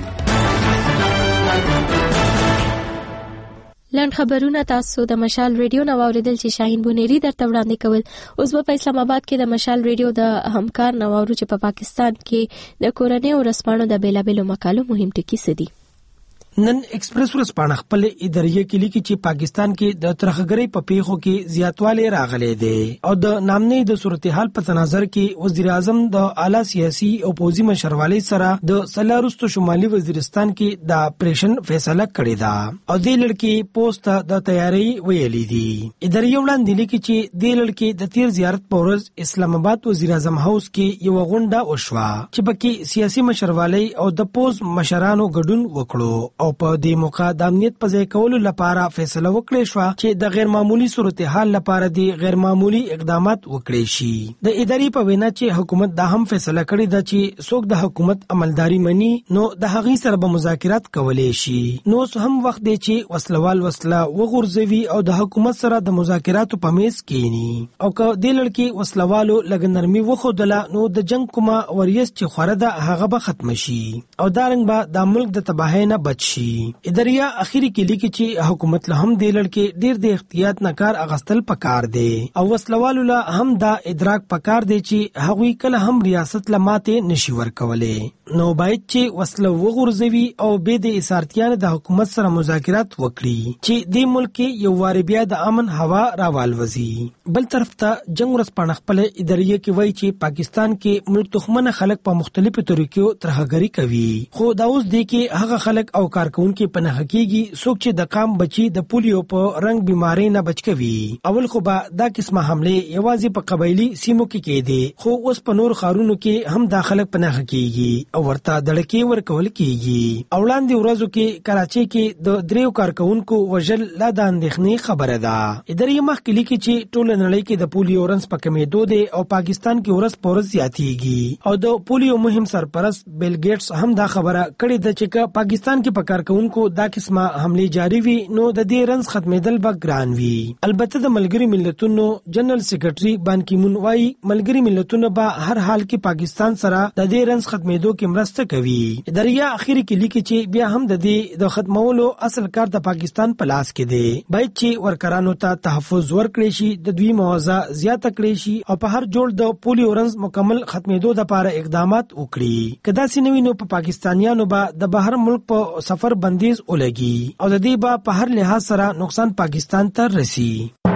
لند خبرونه تاسو د مشال ریډیو نو اوریدل چې شاهین بنيري درته وړاندې کول. اوس په اسلام آباد کې د مشال ریډیو د همکار نوورو چې په پا پاکستان کې د کورنۍ او رسمانو د بیلابېلو مقالو مهم ټکي سدي. نن ایکسپریس ورسپانه خپل اداريه کې لیکي چې پاکستان کې د ترخګرۍ په پیښو کې زیاتوالی راغلی دی او د نامنې د صورتحال په تناظر کې وزیر اعظم د اعلی سیاسي او پوځي مشروالۍ سره د سلاروستو شمالي وزیرستان کې د اپریشن فیصله کړې ده او د لړکی پوسټ د تیاری ویلې دي. اداريه وړاندې لیکي چې د لړکی د تیر زیارت په ورځ اسلام آباد وزیر اعظم هاوس کې یو غونډه وشوه چې پکې سیاسي مشروالۍ او د پوز مشرانو ګډون وکړو او په دې موقع د امنیت په ځای کولو لپاره فیصله وکړې شو چې د غیر معمولی صورتحال لپاره د غیر معمولی اقدامات وکړي شي. د ادارې په وینا چې حکومت دا هم فیصله کړې ده چې څوک د حکومت عملداري مني نو د هغې سره به مذاکرات کولای شي. نو هم وخت دی چې وسلوال وسله وغورځوي او د حکومت سره د مذاکراتو په میز کېني او که د لړکی وسلوالو لږ نرمي وښودله نو د جنگ کومه وریځ چې خوره ده هغه به ختم شي او دارنګ به د ملک د تباهۍ نه بچ شي. اداريه اخیری کې لیکي چې حکومت له هم د لړکی ډیر د احتیاط نه کار اغستل پکار دی او وسلوالو له هم دا ادراک پکار دی چې هغوی کله هم ریاست لماته نشي ورکولای. نو باید چې وسله وغورځوي او به د اسارتيان د حکومت سره مذاکرات وکړي چې د ملک یو وار بیا د امن هوا راوالوزي. بل طرف ته جنگ ورځپاڼه خپل اداریه کې وایي چې پاکستان کې ملک دښمنه خلک په مختلفو طریقو ترهګری کوي، خو دا اوس دی کې هغه خلک او کارکونکو په نه حقيقي څوک چې د قام بچي د پولیو په رنگ بیماری نه بچ کوي. اول خو به دا قسمه حمله یوازې په قبایلی سیمو کې کېدي، خو اوس په نور ښارونو کې هم دا خلک په نه حقيقي او ورته دړکې ورکول کېږي. وړاندې ورځو کې کراچۍ کې د دریو کارکونکو وژل لا د اندېښنې خبره ده. ادارې مخکې لیکي چې ټول نړۍ کې د پولیو رنځ په کمېدو دی او پاکستان کې ورځ په ورځ زیاتېږي. او د پولیو مهم سرپرست بیل ګیټس هم دا خبره کړې ده چې پاکستان کې په کارکونکو دا قسمه حمله جاری وي نو د دې رنځ ختمېدل به ګران وي. البته د ملګري ملتونو جنرال سیکرټري بان کی مون وايي ملګري ملتونه به هر حال کې پاکستان سره د دې رنځ ختمېدو کې مرسته کوي. ادارې اخر کې لیکي چې بیا هم د دې د ختمولو اصل کار د پاکستان په لاس کې دی. باید چې ورکرانو ته تحفظ ورکړي شي، د دوی موازه زیاته کړي شي او په هر جوړ د پولیو رنځ مکمل ختمېدو لپاره اقدامات وکړي. کدا سينوي نو په پاکستانیانو به د بهر ملک په سفر بندیز ولګي او د دې به په هر لحاظ سره نقصان پاکستان ته رسي.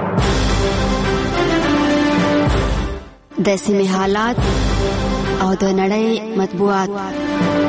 د سیمې حالات او د نړۍ مطبوعات.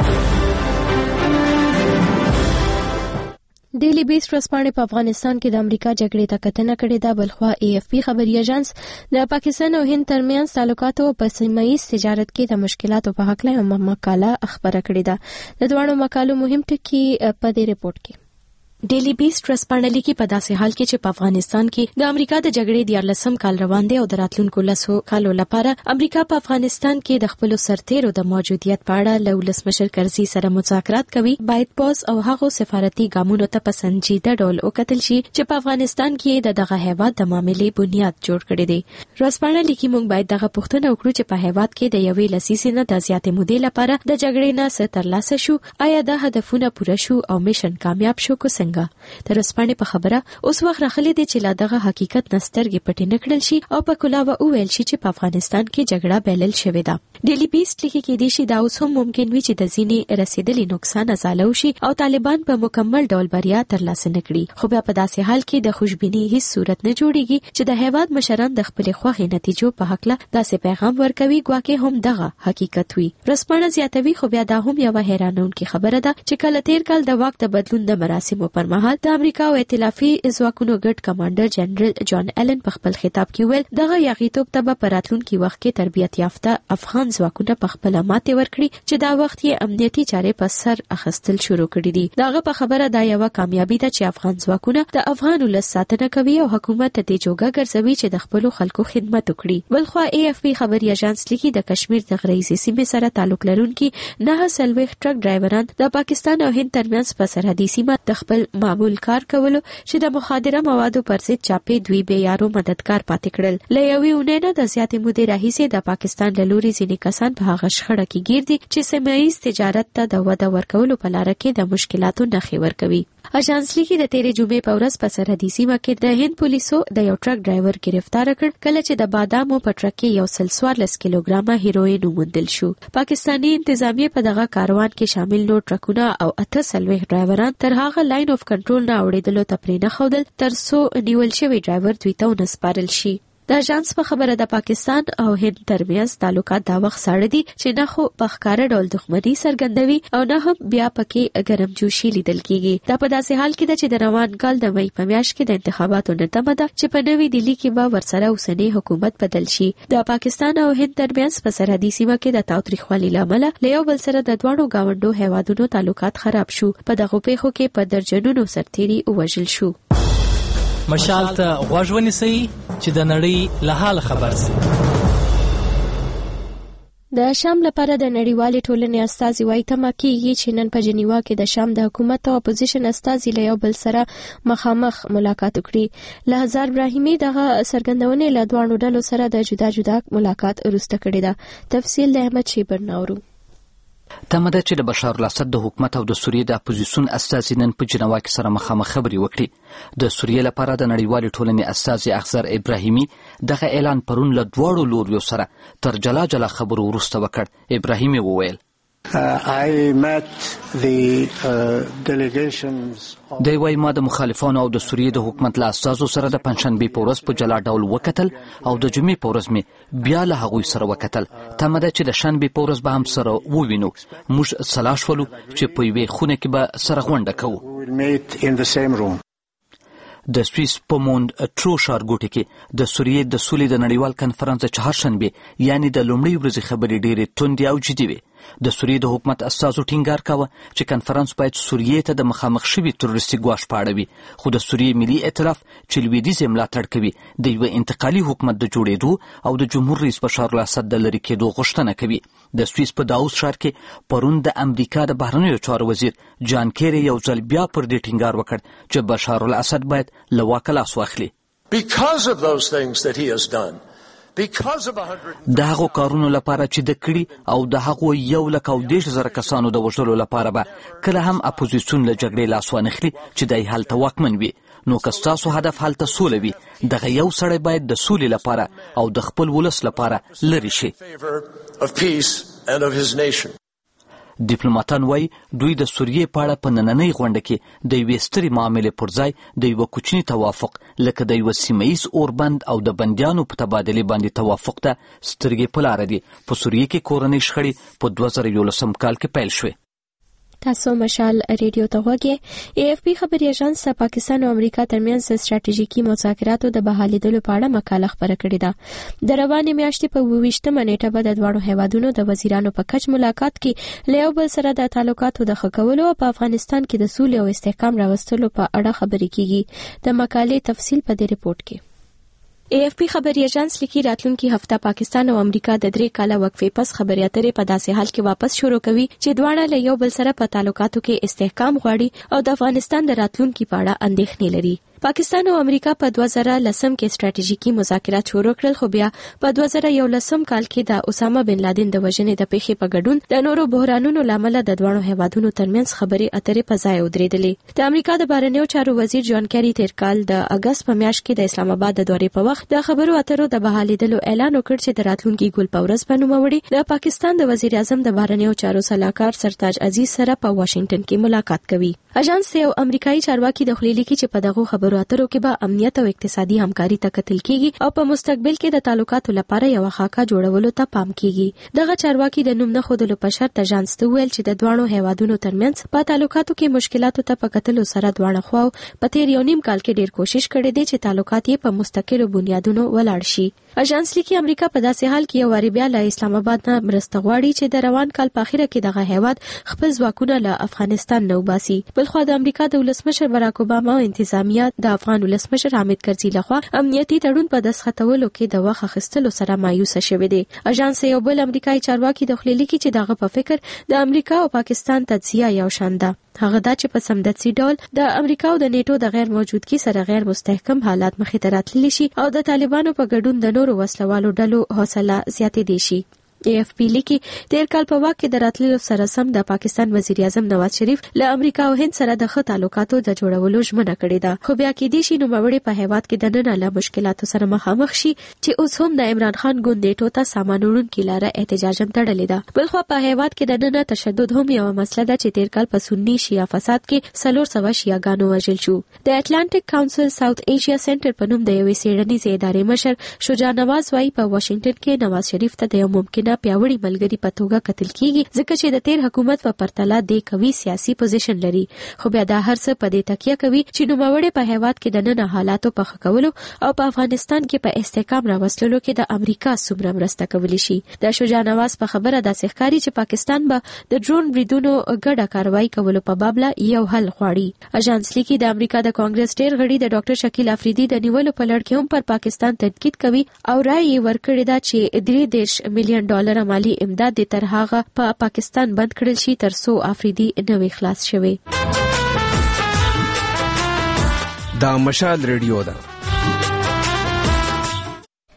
ډیلی بیس ورځپاڼې په افغانستان کې د امریکا جګړې ته کتنه کړې ده. بلخوا ای اف پی خبري اژانس د پاکستان او هند ترمنځ تعلقاتو په سیمه ییز تجارت کې د مشکلاتو په حق له مقاله خبره کړې ده. د دوه مقالو مهم ټکي په دې ریپورت کې. ډیلی بیس ورځپاڼه لیکي په داسې حال کې چې په افغانستان کې د امریکا د جګړې دیارلسم کال روان دی او د راتلونکو لسو کالو لپاره امریکا په افغانستان کې د خپل سرتیرو د موجودیت په اړه له ولسمشر کرزي سره مذاکرات کوي. باید پوز او هغه سفارتي ګامونو ته په سنجیده ډول وکتل شي چې په افغانستان کې د دغه هیواد د معاملې بنیاد جوړ کړی دی. ورځپاڼه لیکي موږ باید دغه پوښتنه وکړو چې په هیواد کې د یوې لسیزې نه د زیاتې مودې لپاره د جګړې نه څه ترلاسه شو، آیا دا هدفونه پوره شو او میشن کامیاب شو که څنګه. د رسپانې په خبره اوس وخت راغلی دی چې لا دغه حقیقت نسترګې پټې نکړل شي او په کلاوه وویل شي چې په افغانستان کې جګړه بلل شوې ده. ډیلی بیس لیکي کې دي چې دا اوس هم ممکن وي چې د ځینې رسیدلي نقصان ازاله وشي او طالبان په مکمل ډول بریا ترلاسه نکړي. خو بیا په داسې حال کې د خوشبیني هیڅ صورت نه جوړیږي چې د هیواد مشران د خپل خوښې نتیجو په حق له داسې پیغام ورکوي ګواکې هم دغه حقیقت وي. رسپانه زیاتوي خو بیا دا هم یو حیرانونکې خبره ده چې کله تیر کال د واک د بدلون د مراسمو پر مهال د امریکا او ائتلافي ځواکونو ګډ کمانډر جنرال جان ایلن په خپل خطاب کې ویل دغه یغیتوب ته په راتلونکي وخت کې تربیت یافته افغان ځواکونه په خپل ماته ورکړي چې دا وخت یې امنیتي چارې په سر اخیستل شروع کړي دي. دغه په خبره دا یو کامیابی ده چې افغان ځواکونه د افغان ولس ساتنه کوي او حکومت ته جوګه ګرځوي چې د خپل خلکو خدمت وکړي. بلخوا ای اف پی خبري اژانس لیکي د کشمیر د غریزي سیمې سره تعلق لرونکي نه سلويخ ټرک ډرایوران د پاکستان او هند ترمنځ په سرحدي سیمه د خپل معمول کار کولو چې د مخادره موادو پر ضد چاپې دوی به یارو مددگار پاتې کړل. له یوې اونۍ نه د زیاتې مودې راهیسې د پاکستان له لوري ځینې کسان په هغه شخړه کې ګیر دي چې سیمه ییز تجارت ته د وده ورکولو په لاره کې د مشکلاتو نښې ورکوي. اژانس لیکي د تیرې جمعې په ورځ په سرحدي سیمه کې د هند پولیسو د یو ټرک ډرایور گرفتار کړ کله چې د بادامو په ټرک کې یو سل څوارلس کیلوګرامه هیروین وموندل شو. پاکستاني انتظامیه په دغه کاروان کې شامل نور ټرکونه او اته سلويخ ډرایوران تر هغه لاین اف کنټرول نه اوړېدلو ته پرې نه ښودل تر څو نیول شوی ډرایور دوی ته ونسپارل شي. د اژانس په خبره د پاکستان او هند ترمنځ تعلقات دا وخت ساړه دي چې نه خو په ښکاره ډول دښمني څرګندوي او نه هم بیا پکې ګرمجوشي لیدل کیږي. دا په داسې حال کې ده چې د روان کال د مې په میاشت کې د انتخاباتو نتمه ده چې په نوې دلی کې به ورسره اوسنی حکومت بدل شي. د پاکستان او هند ترمنځ په سرحدي سیمه کې د تاوتریخوالي لامل له یو بل سره د دواړو گاونډو هیوادونو تعلقات خراب شو. په دغه پیښو کې په درجنونو سرتیري وژل شو. مشال ته غوږ ونیسئ چې د نړۍ له حال خبر شئ. د شام لپاره د نړیوالې ټولنې استازي وايي تمه کېږي چې نن په جنیوا کې د شام د حکومت او اپوزیشن استازي له یو بل سره مخامخ ملاقات وکړي. له هزار ابراهیمي دغه څرګندونې له دواړو ډلو سره د جدا جدا ملاقات وروسته کړې ده. تفصیل د احمد شیبر ناورو. تمه ده چې د بشار الاسد د حکومت او د سوریې د اپوزیسون استازي نن په جنیوا کې سره مخامخ خبرې وکړي. د سوریې لپاره د نړیوالې ټولنې استازي اخزر ابراهیمي دغه اعلان پرون له دواړو لوریو سره تر جلا جلا خبرو وروسته وکړ. ابراهیمي وویل دی وايي ما د مخالفانو او د سوریې د حکومت له استازو سره د پنځشنبې په ورځ په جلا ډول وکتل او د جمعې په ورځ مې بیا له هغوی سره وکتل. تمه ده چې د شنبې په ورځ به هم سره ووینو. موږ سلا شولو چې په یوې خونه کې به سره غونډه کوو. د سویس په موند ټرو ښارګوټي کې د سوریې د سولې د نړیوال کنفرانس د چهارشنبې یعنی د لومړۍ ورځې خبرې ډېرې توندې او جدي وې. د سوریې د حکومت استازو ټینګار کاوه چې کنفرانس باید سوریې ته د مخامخ شوي تروریستي ګواښ په اړه وي، خو د سوریې ملي ائتلاف چې لویدیځ یې ملاتړ کوي د یوه انتقالي حکومت د جوړېدو او د جمهور رئیس بشار الاسد د لرې کېدو غوښتنه کوي. د سویس په داوس ښار کې پرون د امریکا د بهرنیو چارو وزیر جان کیری یو ځل بیا پر دې ټینګار وکړ چې بشار الاسد باید له واکه لاس واخلي. د هغو کارونو لپاره چې د کړي او د هغو یو لک او دېرش زره کسانو د وژلو لپاره به کله هم اپوزیسیون له جګړې لاس وانخلي چې دی هلته واکمن وي. نو که ستاسو هدف هلته سوله وي، دغه یو سړی باید د سولې لپاره او د خپل ولس لپاره لرې شي. ډیپلوماتان وایي دوی د سوریې په اړه په نننۍ غونډه کې د یوې سترې معاملې پر ځای د یوه کوچني توافق لکه د یوه سیمهییز اوربند او د بندیانو په تبادلې باندې توافق ته سترګې په لاره دي. په سوریې کې کورنۍ شخړې په دوه زره یولسم کال کې پیل شوې. تاسو مشال ریډیو ته غوږی. ای اف پی خبري اژانس پاکستان او امریکا ترمنځ ستراتیژیکي مذاکراتو د بحالېدلو په اړه مقاله خپره کړې ده. د روانې میاشتې په اووه ویشتمه نیټه به د دواړو هیوادونو د وزیرانو په کچ ملاقات کې له یو بل سره د تعلقاتو د ښه کولو او په افغانستان کې د سولې او استحکام راوستلو په اړه خبرې کیږي. د مقالې تفصیل په دې ریپورت کې. ای اف پی خبري اژانس لیکي راتلونکي هفته پاکستان او امریکا د درې کاله وقفې پس خبري اترې په داسې حال کې واپس شروع کوي چې دواړه له یو بل سره په تعلقاتو کې استحکام غواړي او د افغانستان د راتلونکي په اړه اندېښنې لري. پاکستان او امریکا په دوه زره لسم کې ستراتیژیکي مذاکرات شروع کړل، خو بیا په دوه زره یولسم کال کې د اسامه بن لادن د وژنې د پیښې په ګډون د نورو بحرانونو لامل د دواړو هیوادونو ترمنځ خبرې اترې په ځای ودرېدلې. د امریکا د بهرنیو چارو وزیر جان کیری تیر کال د اگست په میاشت کې د اسلام آباد د دورې په وخت د خبرو اترو د بحالېدلو اعلان وکړ چې د راتلونکي ګل په ورځ په نوموړي د پاکستان د وزیر اعظم د بهرنیو چارو سلاکار سرتاج عزیز سره په واشنگټن کې ملاقات کوي. اژانس یو امریکایي چارواکي د خلیلي کې چې په دغه خبرو اترو کې به امنیت او اقتصادي همکاري ته کتل کیږي او په مستقبل کې د تعلقاتو لپاره یو خاکه جوړولو ته پام کیږي. دغه چارواکي د نوم نه خودلو په شرط اژانس ته ویل چې د دواړو هیوادونو ترمنځ په تعلقاتو کې مشکلاتو ته په کتلو سره دواړه خواو په تیر یو نیم کال کې ډیر کوشش کړی دی چې تعلقات یې په مستقلو بنیادونو ولاړ شي. اژانس لیکي امریکا په داسې حال کې یو واری بیا له اسلام آباد نه مرسته غواړي چې د روان کال په اخره کې دغه هیواد خپل ځواکونه له افغانستان نه وباسي. بلخوا د امریکا د ولسمشر باراک اوباما او انتظامیه د افغان ولسمشر حامد کرزي لخوا امنیتي تړون په دسخطولو کې د وخت اخیستلو سره مایوسه شوې دي. اژانس یو بل امریکایي چارواکي د خلیلي کې چې دغه په فکر د امریکا او پاکستان تجزیه یو شان ده. هغه دا چې په سمدستي ډول د امریکا او د نیټو د غیر موجودګي سره غیر مستحکم حالات مخې ته راتللی شي او د طالبانو په ګډون د نورو وسلوالو ډلو حوصله زیاتېدی شي. ای اف پی لیکي تیر کال په واک کې د راتللو سره سم د پاکستان وزیر اعظم نواز شریف له امریکا او هند سره د ښه تعلقاتو د جوړولو ژمنه کړې ده، خو بیا کېدای شي نوموړی په هیواد کې د ننه له مشکلاتو سره مخامخ شي چې اوس هم د عمران خان ګوند نیټو ته سامان وړونکې لاره احتجاجاً تړلې ده. بلخوا په هیواد کې د ننه تشدد هم یوه مسله ده چې تیر کال په سني شیعه فساد کې څلور سوه شیعهګانو وژل شو. د اټلانټیک کاونسل ساوث ایشیا سنټر په نوم د یوې څېړنیزې ادارې مشر شجاع نواز وایي په واشنګټن کې نواز شریف ته د یو ممکنه پیاوړي ملګري په توګه کتل کیږي ځکه چې د تیر حکومت په پرتله د قوي سیاسي پوزیشن لري، خو بیا دا هر څه په دې تکیه کوي چې نوموړی په هیواد کې د نن حالاتو په ښه کولو او په افغانستان کې په استحکام راوستلو کې د امریکا څومره مرسته کولی شي. د شجاع نواز په خبره داسې ښکاري چې پاکستان به د ډرون بریدونو ګډه کاروایی کولو په باب لا یو حل غواړي. اژانس لیکي د امریکا د کانګرس ډیر غړي د ډاکټر شکیل افریدي د نیولو په لړ کې هم پر پاکستان تنقید کوي او رائے یې ورکړې ده چې درې دېرش میلیون ډالر مالی امداد د تر هغه په پا پاکستان بند کړل شي تر څو افریدي نوې خلاص شوي. دا مشال ریډیو ده.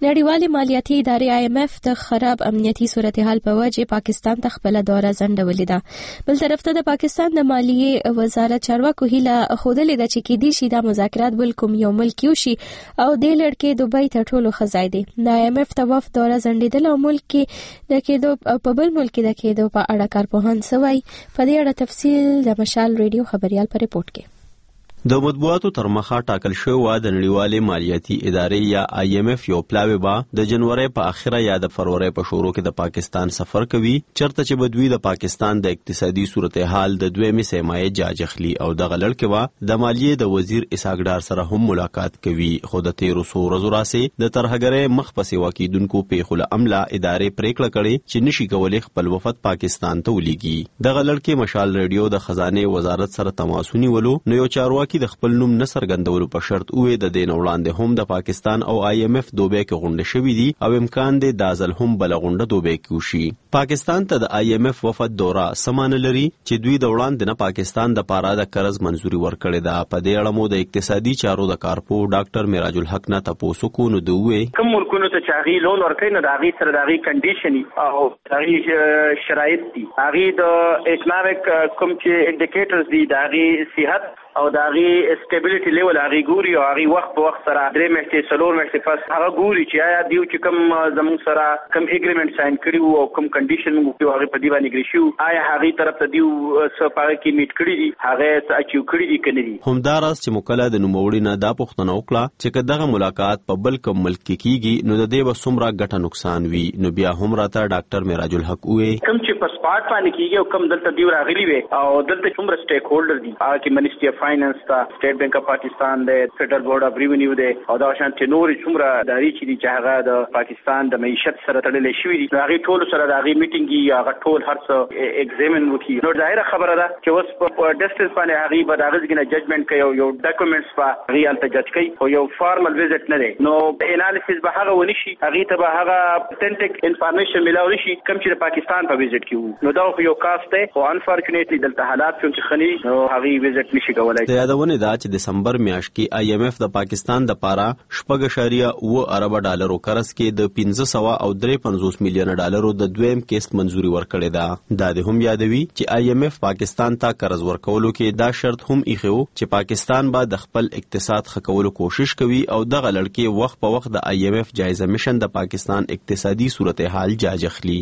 نړیوالې مالیاتي ادارې آی ایم ایف د خراب امنیتي صورتحال په وجه پاکستان ته خپل دوره ځنډولې ده. بل طرف ته د پاکستان د مالیې وزارت چارواکو هیله ښودلې ده چې کېدای شي دا مذاکرات بل کوم یو ملک یوشي او دې لړ کې دوبۍ ته ټولو ښه ځای دی. د آی ایم ایف د وفد دوره ځنډېدل او ملک کې د کېدو په بل ملک کې د کېدو په اړه کارپوهان څه وایي، په دې اړه تفصیل د مشال ریډیو خبریال په ریپورت کې. د مطبوعاتو تر مخه ټاکل شوی و د نړیوالې مالیاتي ادارې یا آی ایم ایف یو پلاوی به د جنوري په اخره یا د فروری په شروع کې د پاکستان سفر کوي، چرته چې بدوی د پاکستان د اقتصادي صورتحال د دویمې سیمایي جاج اخلي او د غلړ کې و د مالیې د وزیر اسحاق ډار سره هم ملاقات کوي. خو د تیرو څو ورځو راځي د ترهګرۍ مخ په سیوا کېدونکو پیښو له امله ادارې پریکړه کړې چې نشي کولای خپل وفد پاکستان ته ولېږي. د غلړ کې مشال ریډیو د خزانه وزارت سره تماس ونیولو، نو یو چارواکي د خپل نوم نه څرګندولو په شرط وې د دین وړاندې هم د پاکستان او آی ایم ایف دوبۍ کې غونډه شوې دي او امکان دی د ځل هم بل غونډه دوبۍ کې وشي. پاکستان ته د آی ایم ایف وفد دوره سمانه لري چې دوی د وړاندې نه پاکستان د پاره د قرض منزوري ورکړې ده. په دې اړه مو د اقتصادي چارو د کارپو ډاکټر میراج الحق نه تاسو کو نو دوی کوم ملکونو ته چاغي لون ورکړي نه داغي سره داغي کنډیشن او داغي شرایط دي، هغه د اکونومیک کوم چې انډیکیټرز دي، داغي صحت او داغي سټیبلیټي لیول هغه ګوري او هغه وخت په وخت سره درې میاشتې څلور میاشتې پس هغه ګوري چې آیا دیو چې کوم زموږ سره کوم اګریمنت ساين کړی او کوم کنډیشن موږ هغه په دی باندې ګری شو، آیا هغه طرف ته دیو څه پاره کې میټ کړی دي، هغه څه اچیو کړی دي کنه دي. همدارس چې مکله د نوموړي نه دا پوښتنه وکړه چې کداغه ملاقات په بل کوم ملک کې کیږي نو د دې به څومره ګټه نقصان وي. نو بیا هم راته ډاکټر میراج الحق وې کوم چې په سپاټ باندې کیږي او کوم دلته دیو راغلي وي او دلته څومره سټیک هولډر دي، هغه کې منیسټری اف فاینانس تا سټیټ بانک اف پاکستان دی، فدرال بورډ اف ریونیو دی او دا شان چې نور څومره داري چې دي چې هغه د پاکستان د معیشت سره تړلې شوی دي، هغه ټول سره د هغه میټینګ هغه ټول هر څه ایگزامین وکړي. نو ظاهره خبره ده چې اوس په ډیسټنس باندې هغه به د هغه ځګنه ججمنټ کوي، یو ډاکومېنټس په ریال ته جج کوي او یو فارمل ویزټ نه دی. نو انالیسس به هغه ونشي، هغه ته به هغه اتنټیک انفارمیشن ملاوي شي کوم چې د پاکستان په ویزټ کې نو دا یو کاست دی او انفورچونټلی دلته حالات چې خني نو هغه ویزټ نشي کولای. د یادونه دا چې دسمبر میاشت کې آی ایم ایف د پاکستان د پاره شپږ اشاریه اوه ارب ډالرو قرض کې د پنځه سوه او درې پنځوس میلیون ډالرو د دویم کیست منزوري ورکړې ده. دا د هم یادوي چې آی ایم ایف پاکستان ته قرض ورکولو کې دا شرط هم ایښو چې پاکستان به د خپل اقتصاد ښه کولو کوشش کوي او دغه لړ کې وخت په وخت د آی ایم ایف جایزه میشن د پاکستان اقتصادي صورتحال جاج اخلي.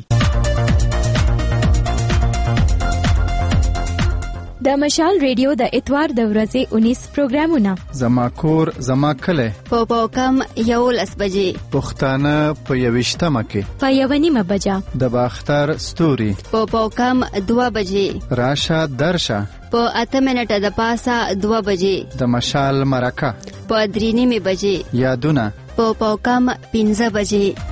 د مشال ریډیو د اتوار د ورځې اونیس پروګرامونه زما کور زما کله په پاکم یو لس بجې پښتانه په یوشتمه کې په یو نیمه بجه د باختر ستوري په پاکم دوه بجې راشه درشه په اته منټه د پاسه دوه بجې د مشال مرکه په درې نیمه بجې یادونه په پاکم پنځه بجې.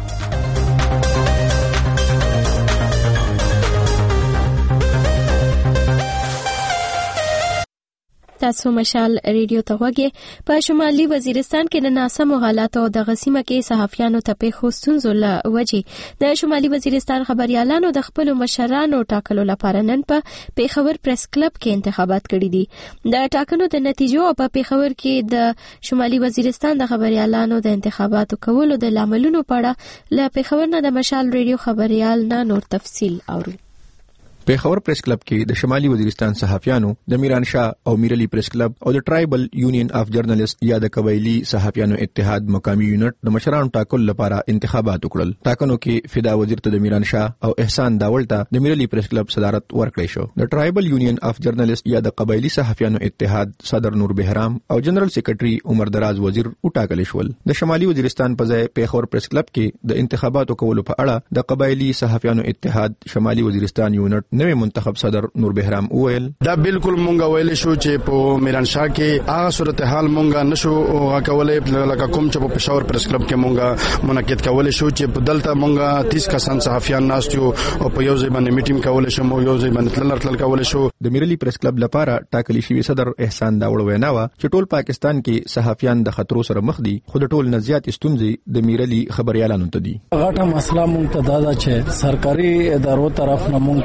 تاسو مشال ریډیو ته وګورئ. په شمالي وزیرستان کې د ناسمو حالاتو د غسیمه کې صحافیانو ته پیښو ستونزو له وجې د شمالي وزیرستان خبريالانو د خپل مشرانو ټاکلو لپاره نن په پیښور پریس کلب کې انتخابات کړي دي. د ټاکنو د نتیجو په پیښور کې د شمالي وزیرستان د خبريالانو د انتخاباتو کولو د لاملونو په اړه له پیښور نه د مشال ریډیو خبريال نه نور تفصیل اورو. پیښور پریس کلب کې د شمالي وزیرستان صحافیانو د میران شاه او میرلی پریس کلب او د ټرایبل یونین اف جرنالست یا د قبایلی صحافیانو اتحاد مقامی یونټ د مشرانو ټاکل لپاره انتخابات وکړل. ټاکنو کې فدا وزیر ته د میران شاه او احسان داول ته د میرلی پریس کلب صدارت ورکړی شو. د ټرایبل یونین اف جرنالست یا د قبایلی صحافیانو اتحاد صدر نور بهرام او جنرال سیکریټري عمر دراز وزیر وټاکل شول. د شمالي وزیرستان په ځای پیښور پریس کلب کې د انتخاباتو کولو په اړه د قبایلی صحافیانو اتحاد شمالي وزیرستان یونټ نوې منتخب صدر نور بهرام وویل دا بالکل مونږ ویل شو چې په میران شاه کې هغه صورتحال مونږ نشو کولای لکه کوم چې په پېښور پریس کلب کې مونږ منعقد کولای شو چې په دلته مونږ تیس کسان صحافیان ناستو او په یو ځای باندې میټینګ کولای شو او یو ځای باندې تلل تلل کولای شو. د میرلی پریس کلب لپاره ټاکلي شوی صدر احسان داول ویناوه چې ټول پاکستان کې صحافیان د خطرو سره مخ دي خو د ټول نزيات ستونزې د میرلی خبريالانو ته دي. غټه مسله مونږ ته دا ده چې سرکاري ادارو طرف نه مونږ ته اس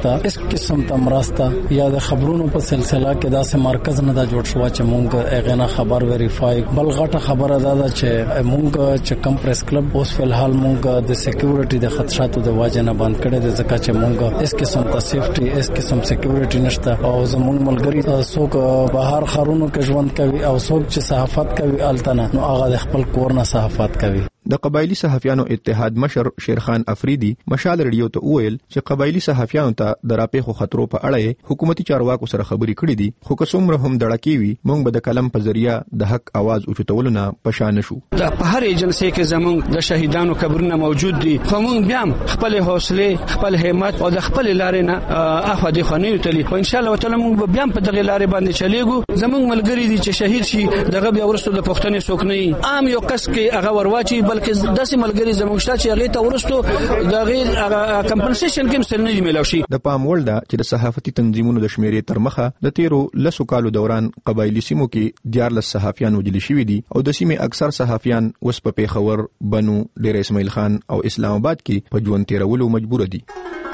قسم تمراسته یا د خبرونو په سلسله کې داسې مرکز نه دا جوړ شو چې مونږ اغه خبر ویریفای بل غټه خبره ده چې مونږ چې کم پریس کلب اوس په حال مونږ د سکیورټي د خدشاتو د واجب نه بند کړي د ځکه چې مونږ اس قسم ته سیفټي اس قسم سکیورټي نشته او زمونږ ملګری څوک بهر خارونو کې ژوند کوي او څوک چې صحافت کوي التنه نو هغه خپل کور نه صحافت کوي. د قبایلی صحافیانو اتحاد مشر شیرخان افریدي مشال رادیو ته وویل چې قبایلی صحافیانو ته د راپېښو خطرو په اړه حکومتي چارواکو سره خبرې کړې دي خو که څومره هم دړکې وي موږ به د کلم په ذریعہ د حق आवाज اوچتولو نه پشان شو. د په هر ایجنسی کې زموږ د شهیدانو قبرونه موجود دي خو موږ بیا خپل حوصله خپل همت او د خپل لارې نه اخو د خنیو تلی او ان شاء الله تعالی موږ بیا په دغه لارې باندې چلیږو. زموږ ملګری دي چې شهید شي دغه بیا ورسته د پښتنې څوک نه عام یو کس کې هغه ورواچي بلکې داسې ملګری زموږ شته چې هغه ته ورسته د غیر کمپنسیشن کې مسل نه ملو شي. د پام وړ ده چې د صحافتي تنظیمونو د شمیرې تر مخه د تیرو لسو کالو دوران قبایلی سیمو کې دیارلس صحافیان وجل شوي دي او د سیمې اکثر صحافیان اوس په پیښور بنو ډیر اسماعیل خان او اسلام آباد کې په ژوند تیرولو مجبور دي.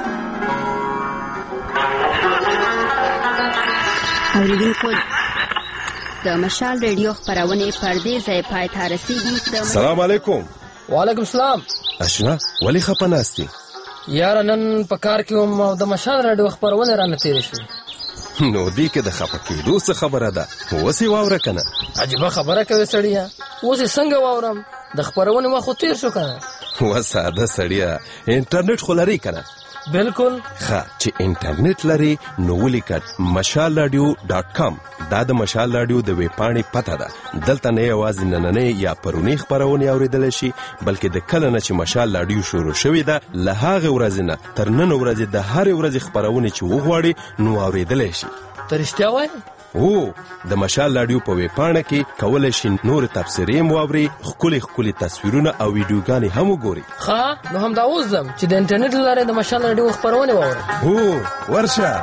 اوریدونکو د مشال ریډیو خبرونه پردې ځای پای ته رسیدي. السلام علیکم. وعلیکم السلام. اشنا ولی خپناستی یار نن په کار کې هم د مشال ریډیو خبرونه را نتیر شو. نو دې کې د خپکې دوه خبره ده وسی واوره کنه. عجيبه خبره کوي سړیا اوس څنګه واورم د خبرونه مخ تیر شو کنه. و ساده سړیا انټرنیټ خلاري کنه. بالکل ښه چې انټرنیټ لري نو ولیکټ مشال رادیو ډاټ کام دا د مشال رادیو د ویب پاڼې پته ده. دلته نه یوازې نننې یا پرونی خبرونه اوریدل شي بلکې د کله نه چې مشال رادیو شروع شوې ده له هغه ورځې نه تر نن ورځې د هر ورځې خبرونه چې وغواړي نو اوریدل شي. ترشتیا وای او د مشال رادیو په ویب پاڼه کې کولای شي نور تفسیرې مواوري خولي خولي تصویرونه او ویډیوګانې هم وګوري. ښه نو هم دا وزم چې د انټرنیټ لاره د مشال رادیو خبرونه واوري. هو ورشه.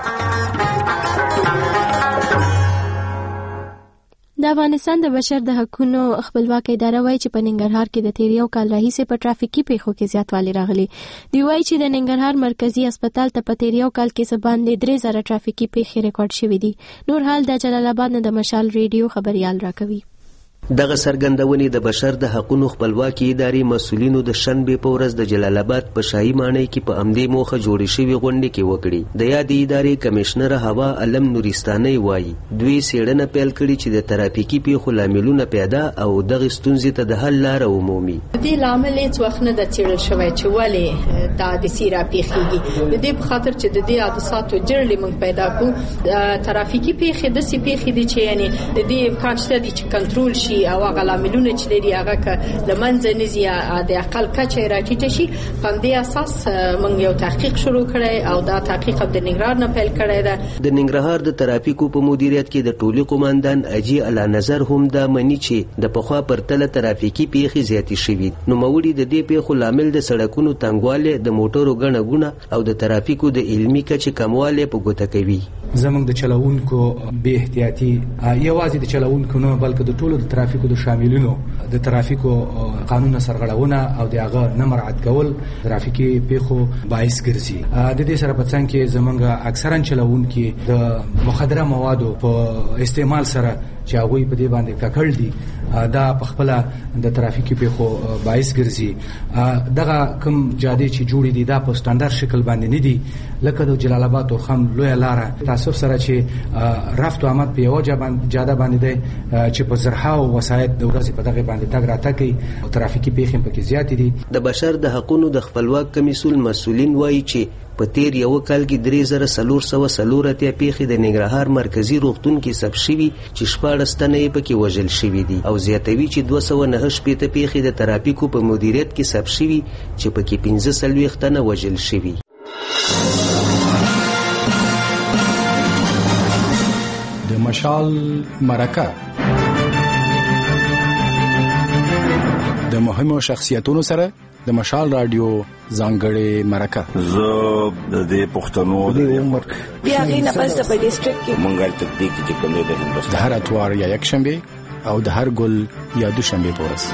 د افغانستان د بشر د حقوقو خپلواک اداره وایي چې په ننګرهار کې د تیر یو کال راهیسې په ټرافیکي پیښو کې زیاتوالی راغلی. دی وایي چې د ننګرهار مرکزی هسپتال ته په تیر یو کال کې څه باندې درې زره ټرافیکي پیښې ریکارډ شوې دي. نور حال د جلال آباد نه د مشال ریډیو خبريال راکوي. دغه سرګندونې د بشر د حقوقو خپلواکي ادارې مسولینو د شنبه په ورځ د جلال آباد په شاهي ماڼۍ کې په امدې موخه جوړې شوې غونډه کې وکړي. د یاد ادارې کمشنر هوا علم نورستاني وایي دوی سیړنه پیل کړي چې د ترافیکي پیښو لاملونه پیدا او دغه ستونزې ته د حل لار ومومي. د لامل هیڅ وخت نه د چیرل شوی چې ولې دا د سیرا پیښیږي. د دې په خاطر چې د دې حادثاتو جرړې موږ پیدا کوو ترافیکي پیښې د سی پیښې دي چې یعنی د دې امکان شته چې کنټرول شي او هغه لاملونه چې لري هغه ک د منځ نزیا د اقل کچه راټیټ شي. په دې اساس موږ یو تحقیق شروع کړی او دا تحقیق د ننګرهار نه پیل کړی دی. د ننګرهار د ترافیکو په مدیریت کې د ټولي قوماندان اجي اعلی نظر هم دا مني چې د پخوا پرتله ترافیکي پیښې زیاتې شوې. نو موړي د دې پیښو لامل د سړکونو تنګواله د موټرو غنه غونه او د ترافیکو د علمي کچې کمواله په ګوته کوي. زموږ د چلوونکو به احتیاطي یوازې د چلوونکو نه بلکې د ټولو د ترافیکو د شاملونو د ترافیکو قانون سرغړونه او د هغه نه مراعات کول ترافیکي پیښو باعث ګرځي. د دې سره په څنګ کې زمونږ اکثرا چلوونکي د مخدره موادو په استعمال سره چې هغه په دې باندې ککړ دي دا په خپل د ترافیکي پیښو باعث ګرځي. دغه کوم جادې چې جوړې دي دا په سټانډرډ شکل باندې نه دي لکه د جلال آباد او خم لوی لاره تاسف سره چې رفت او آمد په یو جاده باندې دی چې په زرهاو وسایط د ورځې په دغه باندې تګ راتګ کوي او ترافیکي پیښې پکې زیات دي. د بشر د حقوقو د خپلواک کمیسیون مسؤلین وایي چې په تیر یو کال کې درې زره څلور سوه څلور اتیا پیښې د ننګرهار مرکزی روغتون کې ثبت شوي چې شپاړس تنه یې پکې وژل شوي دي او زیاتوي چې دوه سوه نهه شپېته پیښې د ترافیکو په مدیریت کې ثبت شوي چې پکې پنځه څلوېښت تنه وژل شوي. د مشال مرکه د مهمو شخصیتونو سره د مشال رادیو ځانګړې مرکه. زه د دې پښتنو د عمر بیا غینه پس په ډیسټریکټ کې مونږه تدقیق چې کومه د هندوستان د هر اتوار یا یک شنبه او د هر ګل یا دوشنبه پورس.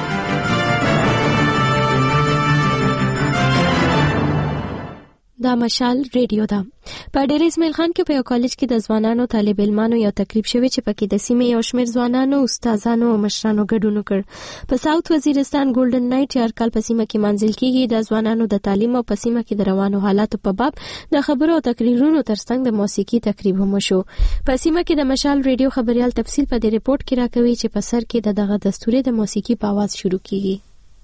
دا مشال ریډیو ده. په ډېر اسماعیل خان کې په یو کالج کې د ځوانانو طالب علمانو یو تقریب شوی چې پکې د سیمې یو شمېر ځوانانو استادانو او مشرانو ګډون وکړ. په ساوث وزیرستان ګولډن نایټ یار کال په سیمه کې منځل کېږي. د ځوانانو د تعلیم او په سیمه کې د روانو حالاتو په باب د خبرو او تقریرونو ترڅنګ د موسیقي تقریب هم شو. په سیمه کې د مشال ریډیو خبريال تفصیل په دې ریپورت کې راکوي چې په سر کې د دغه دستوري د موسیقي په आवाज شروع کیږي.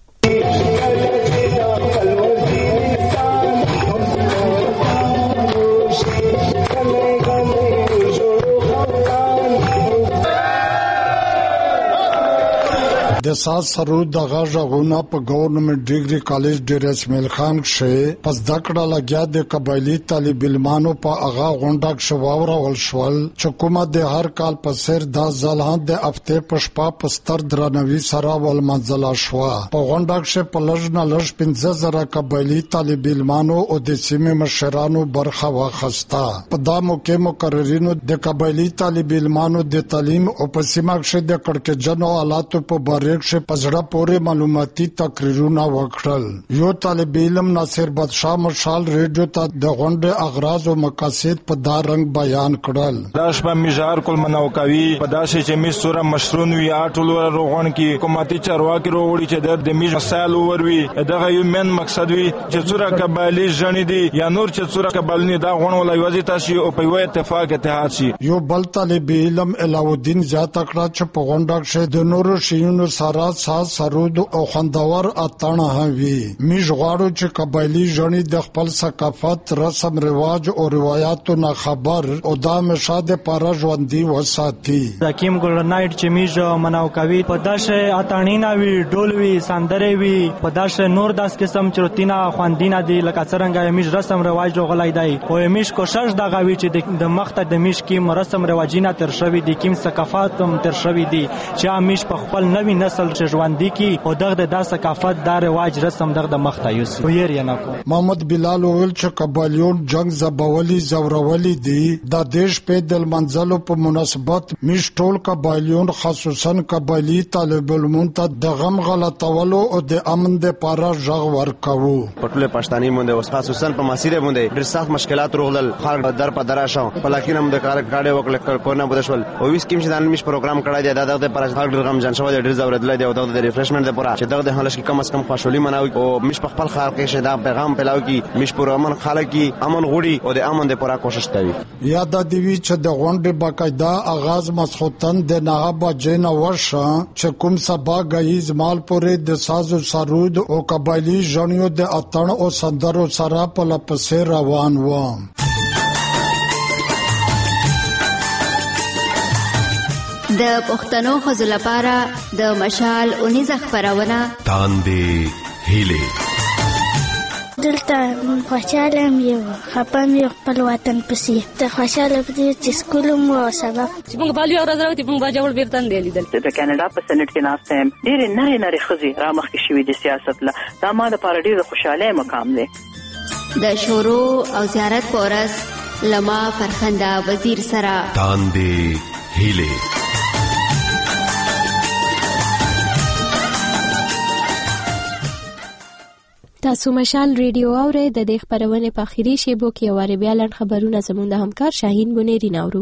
د ساز سرود د غاژغونه په گورنمنت ډیګري کالج ډیر اسماعیل خان شه پس دکړه لګیا د قبایلی طالب علمانو په اغا غونډک شواور ول شول چې کومه د هر کال په سر د ځلان د هفته پښپا پستر درنوي سره ول منځلا شو. په غونډک شه په لږ نه لږ پنځه زره قبایلی طالب علمانو او د سیمې مشرانو برخه واخستا. په دا موقع مقررینو د قبایلی طالب علمانو د تعلیم او په سیمه کې د کڑکجنو حالاتو په باره شه پزړه پورې معلوماتي تقریرونه وکړل. یو طالب علم ناصر بدشاه مشال ریډیو ته د غونډې اغراض او مقاصد په دا رنګ بیان کړل. دا شپه میجار کول منوکوي په داسې چې می سوره مشرون وی اټول روغون کې حکومتي چارواکي وروړي چې د میج مسایل وروي. دغه یو من مقصد وی چې سوره قبایلی ژوند دي یا نور چې سوره قبایلی دا غون ولای وځي تاسو او په یو اتفاق اتحاد شي. یو بل طالب علم علاؤالدین زیات کړه چې په غونډه کې د نورو شیونو سره ساز سرود او خوندور اتانه هوي. میج غواړو چې قبایلی ژوند د خپل ثقافت رسم رواج او روایتو نه خبر او د مشاده پر ژوندۍ وساتي. حکیم ګولډن نایټ چې میج مناو کوي په داشه اتانینا وی ډول وی سندره وی په داشه نور داس قسم چرتینا خواندینا دی لکه څنګه میج رسم رواج غلای دی او میج کوشش د غوي چې د مخته د میج کې رسم رواجینا تر شوی دی کیم ثقافت هم تر شوی دی چې میج په خپل نوی نسل چې ژوندۍ کی او دغه د ثقافت د رواج رسم دغه د مخته یوس وير یا نکو. محمد بلال ول چې قبایلیون جنگ زبولی زورولی دی د دیش په دل منځلو په مناسبت میش ټول قبایلیون خصوصا قبایلی طالب علمون ته د غم غلطولو او د امن د پاره ژغ ورکاو. پټله پښتاني مونږ او خصوصا په مسیره مونږ ډېر سخت مشکلات روغلل خلک در په دراشو په لکه هم د کار کاډه وکړل کورونه بودشول او ویس کیم چې د میش پروګرام کړای دی د دغه پر خلک غم جان شو ډېر زوردل دی او د ریفریشمنت لپاره چې دغه د هلش کې کم از کم خوشحالي مناوي او مش په خپل خلک کې دا پیغام پلاو کې مش پر امن خلک کې امن غوړي او د امن لپاره کوشش کوي. یاد دی وی چې د غونډې باقاعده آغاز مسخوتن د نهابه جن ورشه چې کوم سبا غیز مال پورې د ساز او سرود او قبایلی ژوند د اتن او سندرو سره په لپسې روان و. د پښتنو خزو لپاره د مشال اونیزه خبرونه تاندې هیله دلته خوشاله یم خپه مې خپل وطن پسې ته خوشاله پدې چې سکول مو سبق چې موږ بالي اورځ راوتی موږ باجوړ بیرتن دی لیدل. د کاناډا په سېنات کې ناست یم ډېر نری نری خزي را مخ کې شوې د سیاست له دا ما د پاره ډېر خوشاله مقام دی. د شورو او زیارت پورس لما فرخنده وزیر سره تاندې هیله. تاسو مشال ریډیو اورئ. د دې خبرونه په اخیری شیبو کې واره بیا لړ خبرونه زموږ د همکار شاهین بنيري ناورو.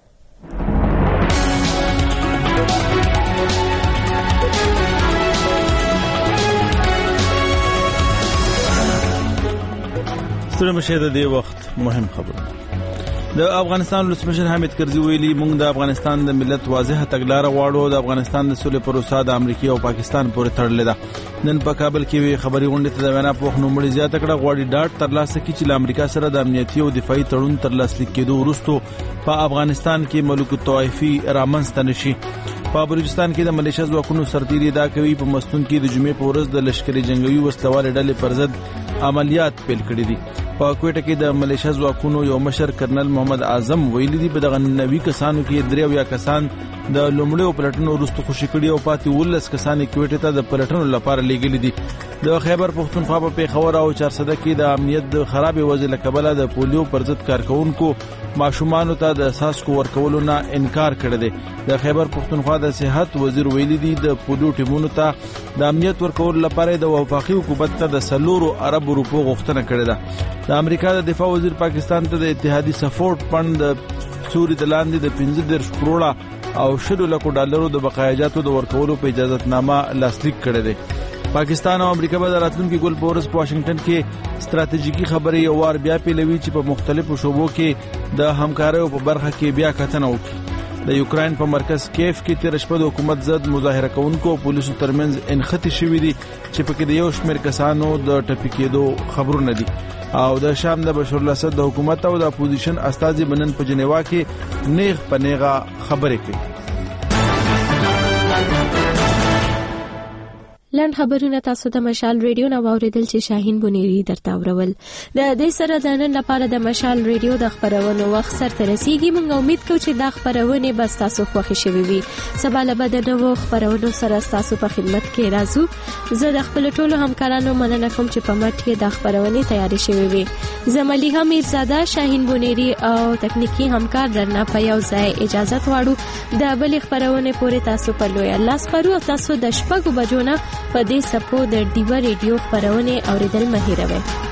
ستړي مشه د دې وخت مهم خبرونه. د افغانستان ولسمشر حامد کرزي ویلي موږ د افغانستان د ملت واضحه تګلارې غواړو. د افغانستان د سولې پروسه د امریکا او پاکستان پورې تړلې ده. نن په کابل کې خبري غونډه ته د وینا په نومړي زیاته کړه غواړي ډاټ ترلاسه کړي چې امریکا سره د امنیتي او دفاعي تړون ترلاسه کېدو وروسته په افغانستان کې ملوک الطوایفي رامنځته نشي. په بلوچستان کې د ملیشیا ځواکونو سرتیري دا کوي په مستون کې د جمعې په ورځ د لشکري جنگوي وسلوال ډلې پر ضد عملیات پیل کړي دي. په کوټه کې د ملیشیا ځواکونو یو مشر کرنل محمد اعظم ویلي دي په دغه نوي کسانو کې درې یا کسان د لومړیو پلټنو وروسته خوشی کړي او پاتې ولس کسان کوټه ته د پلټنو لپاره لیږلي دي. د خیبر پښتونخوا په پیښور او چارسده کې د امنیت د خراب وضع له کبله د پولیو پر ضد کارکونکو ماشومان ته د اساس ورکولو نه انکار کړی دی. د خیبر پښتونخوا د صحت وزیر ویلي دی د پولیو ټیمونو ته د امنیت ورکول لپاره د وفاقي حکومت ته د سلورو ارب روپو غوښتنه کړې ده. د امریکا د دفاع وزیر پاکستان ته د اتحادي سپورټ فند د سوري د لاندې د پنځه دېرش کروڑه او شلو لکو ډالرو د بقایاجاتو د ورکولو په اجازهتنامه لاسلیک کړی دی. پاکستان او امریکا به د راتلونکي ګل په ورځ په واشنگټن کې ستراتیژیکي خبرې یو وار بیا پیلوي چې په مختلفو شعبو کې د همکاریو په برخه کې بیا کتنه وکړي. د یوکرين په مرکز کیف کې تیر شپه د حکومت ضد مظاهره کوونکو پولیسو ترمنځ انختی شوې دي چې پکې د یو شمېر کسانو د ټپي کېدو خبرونه دي. او د شام د بشار الاسد د حکومت او د اپوزیشن استازي بنن په جنیوا کې نیغ په نیغه خبرې کوي. لاند خبرونه تاسو د مشال ریډیو نو اوریدل چې شاهین بونیری درته اورول. د دې سره د نن لپاره د مشال ریډیو د خبرونو وخت سره رسیدي. موږ امید کوو چې دا خبرونه به تاسو خوښ شي وي. سبا له بده نو خبرونو سره تاسو په خدمت کې راځو. زه د خپل ټولو همکارانو مننه کوم چې په مټ کې د خبرونه تیاری شوي وي. زملیها میرزاده، شاهین بونیری او تکنیکی همکار درنه په یو ځای اجازه غواړو. د بل خبرونه پورې تاسو په لوی الله سپارو. تاسو د شپږو بجو نه په دې سپو د ډیوا ریډیو خبرونه اوریدل مه هیروئ.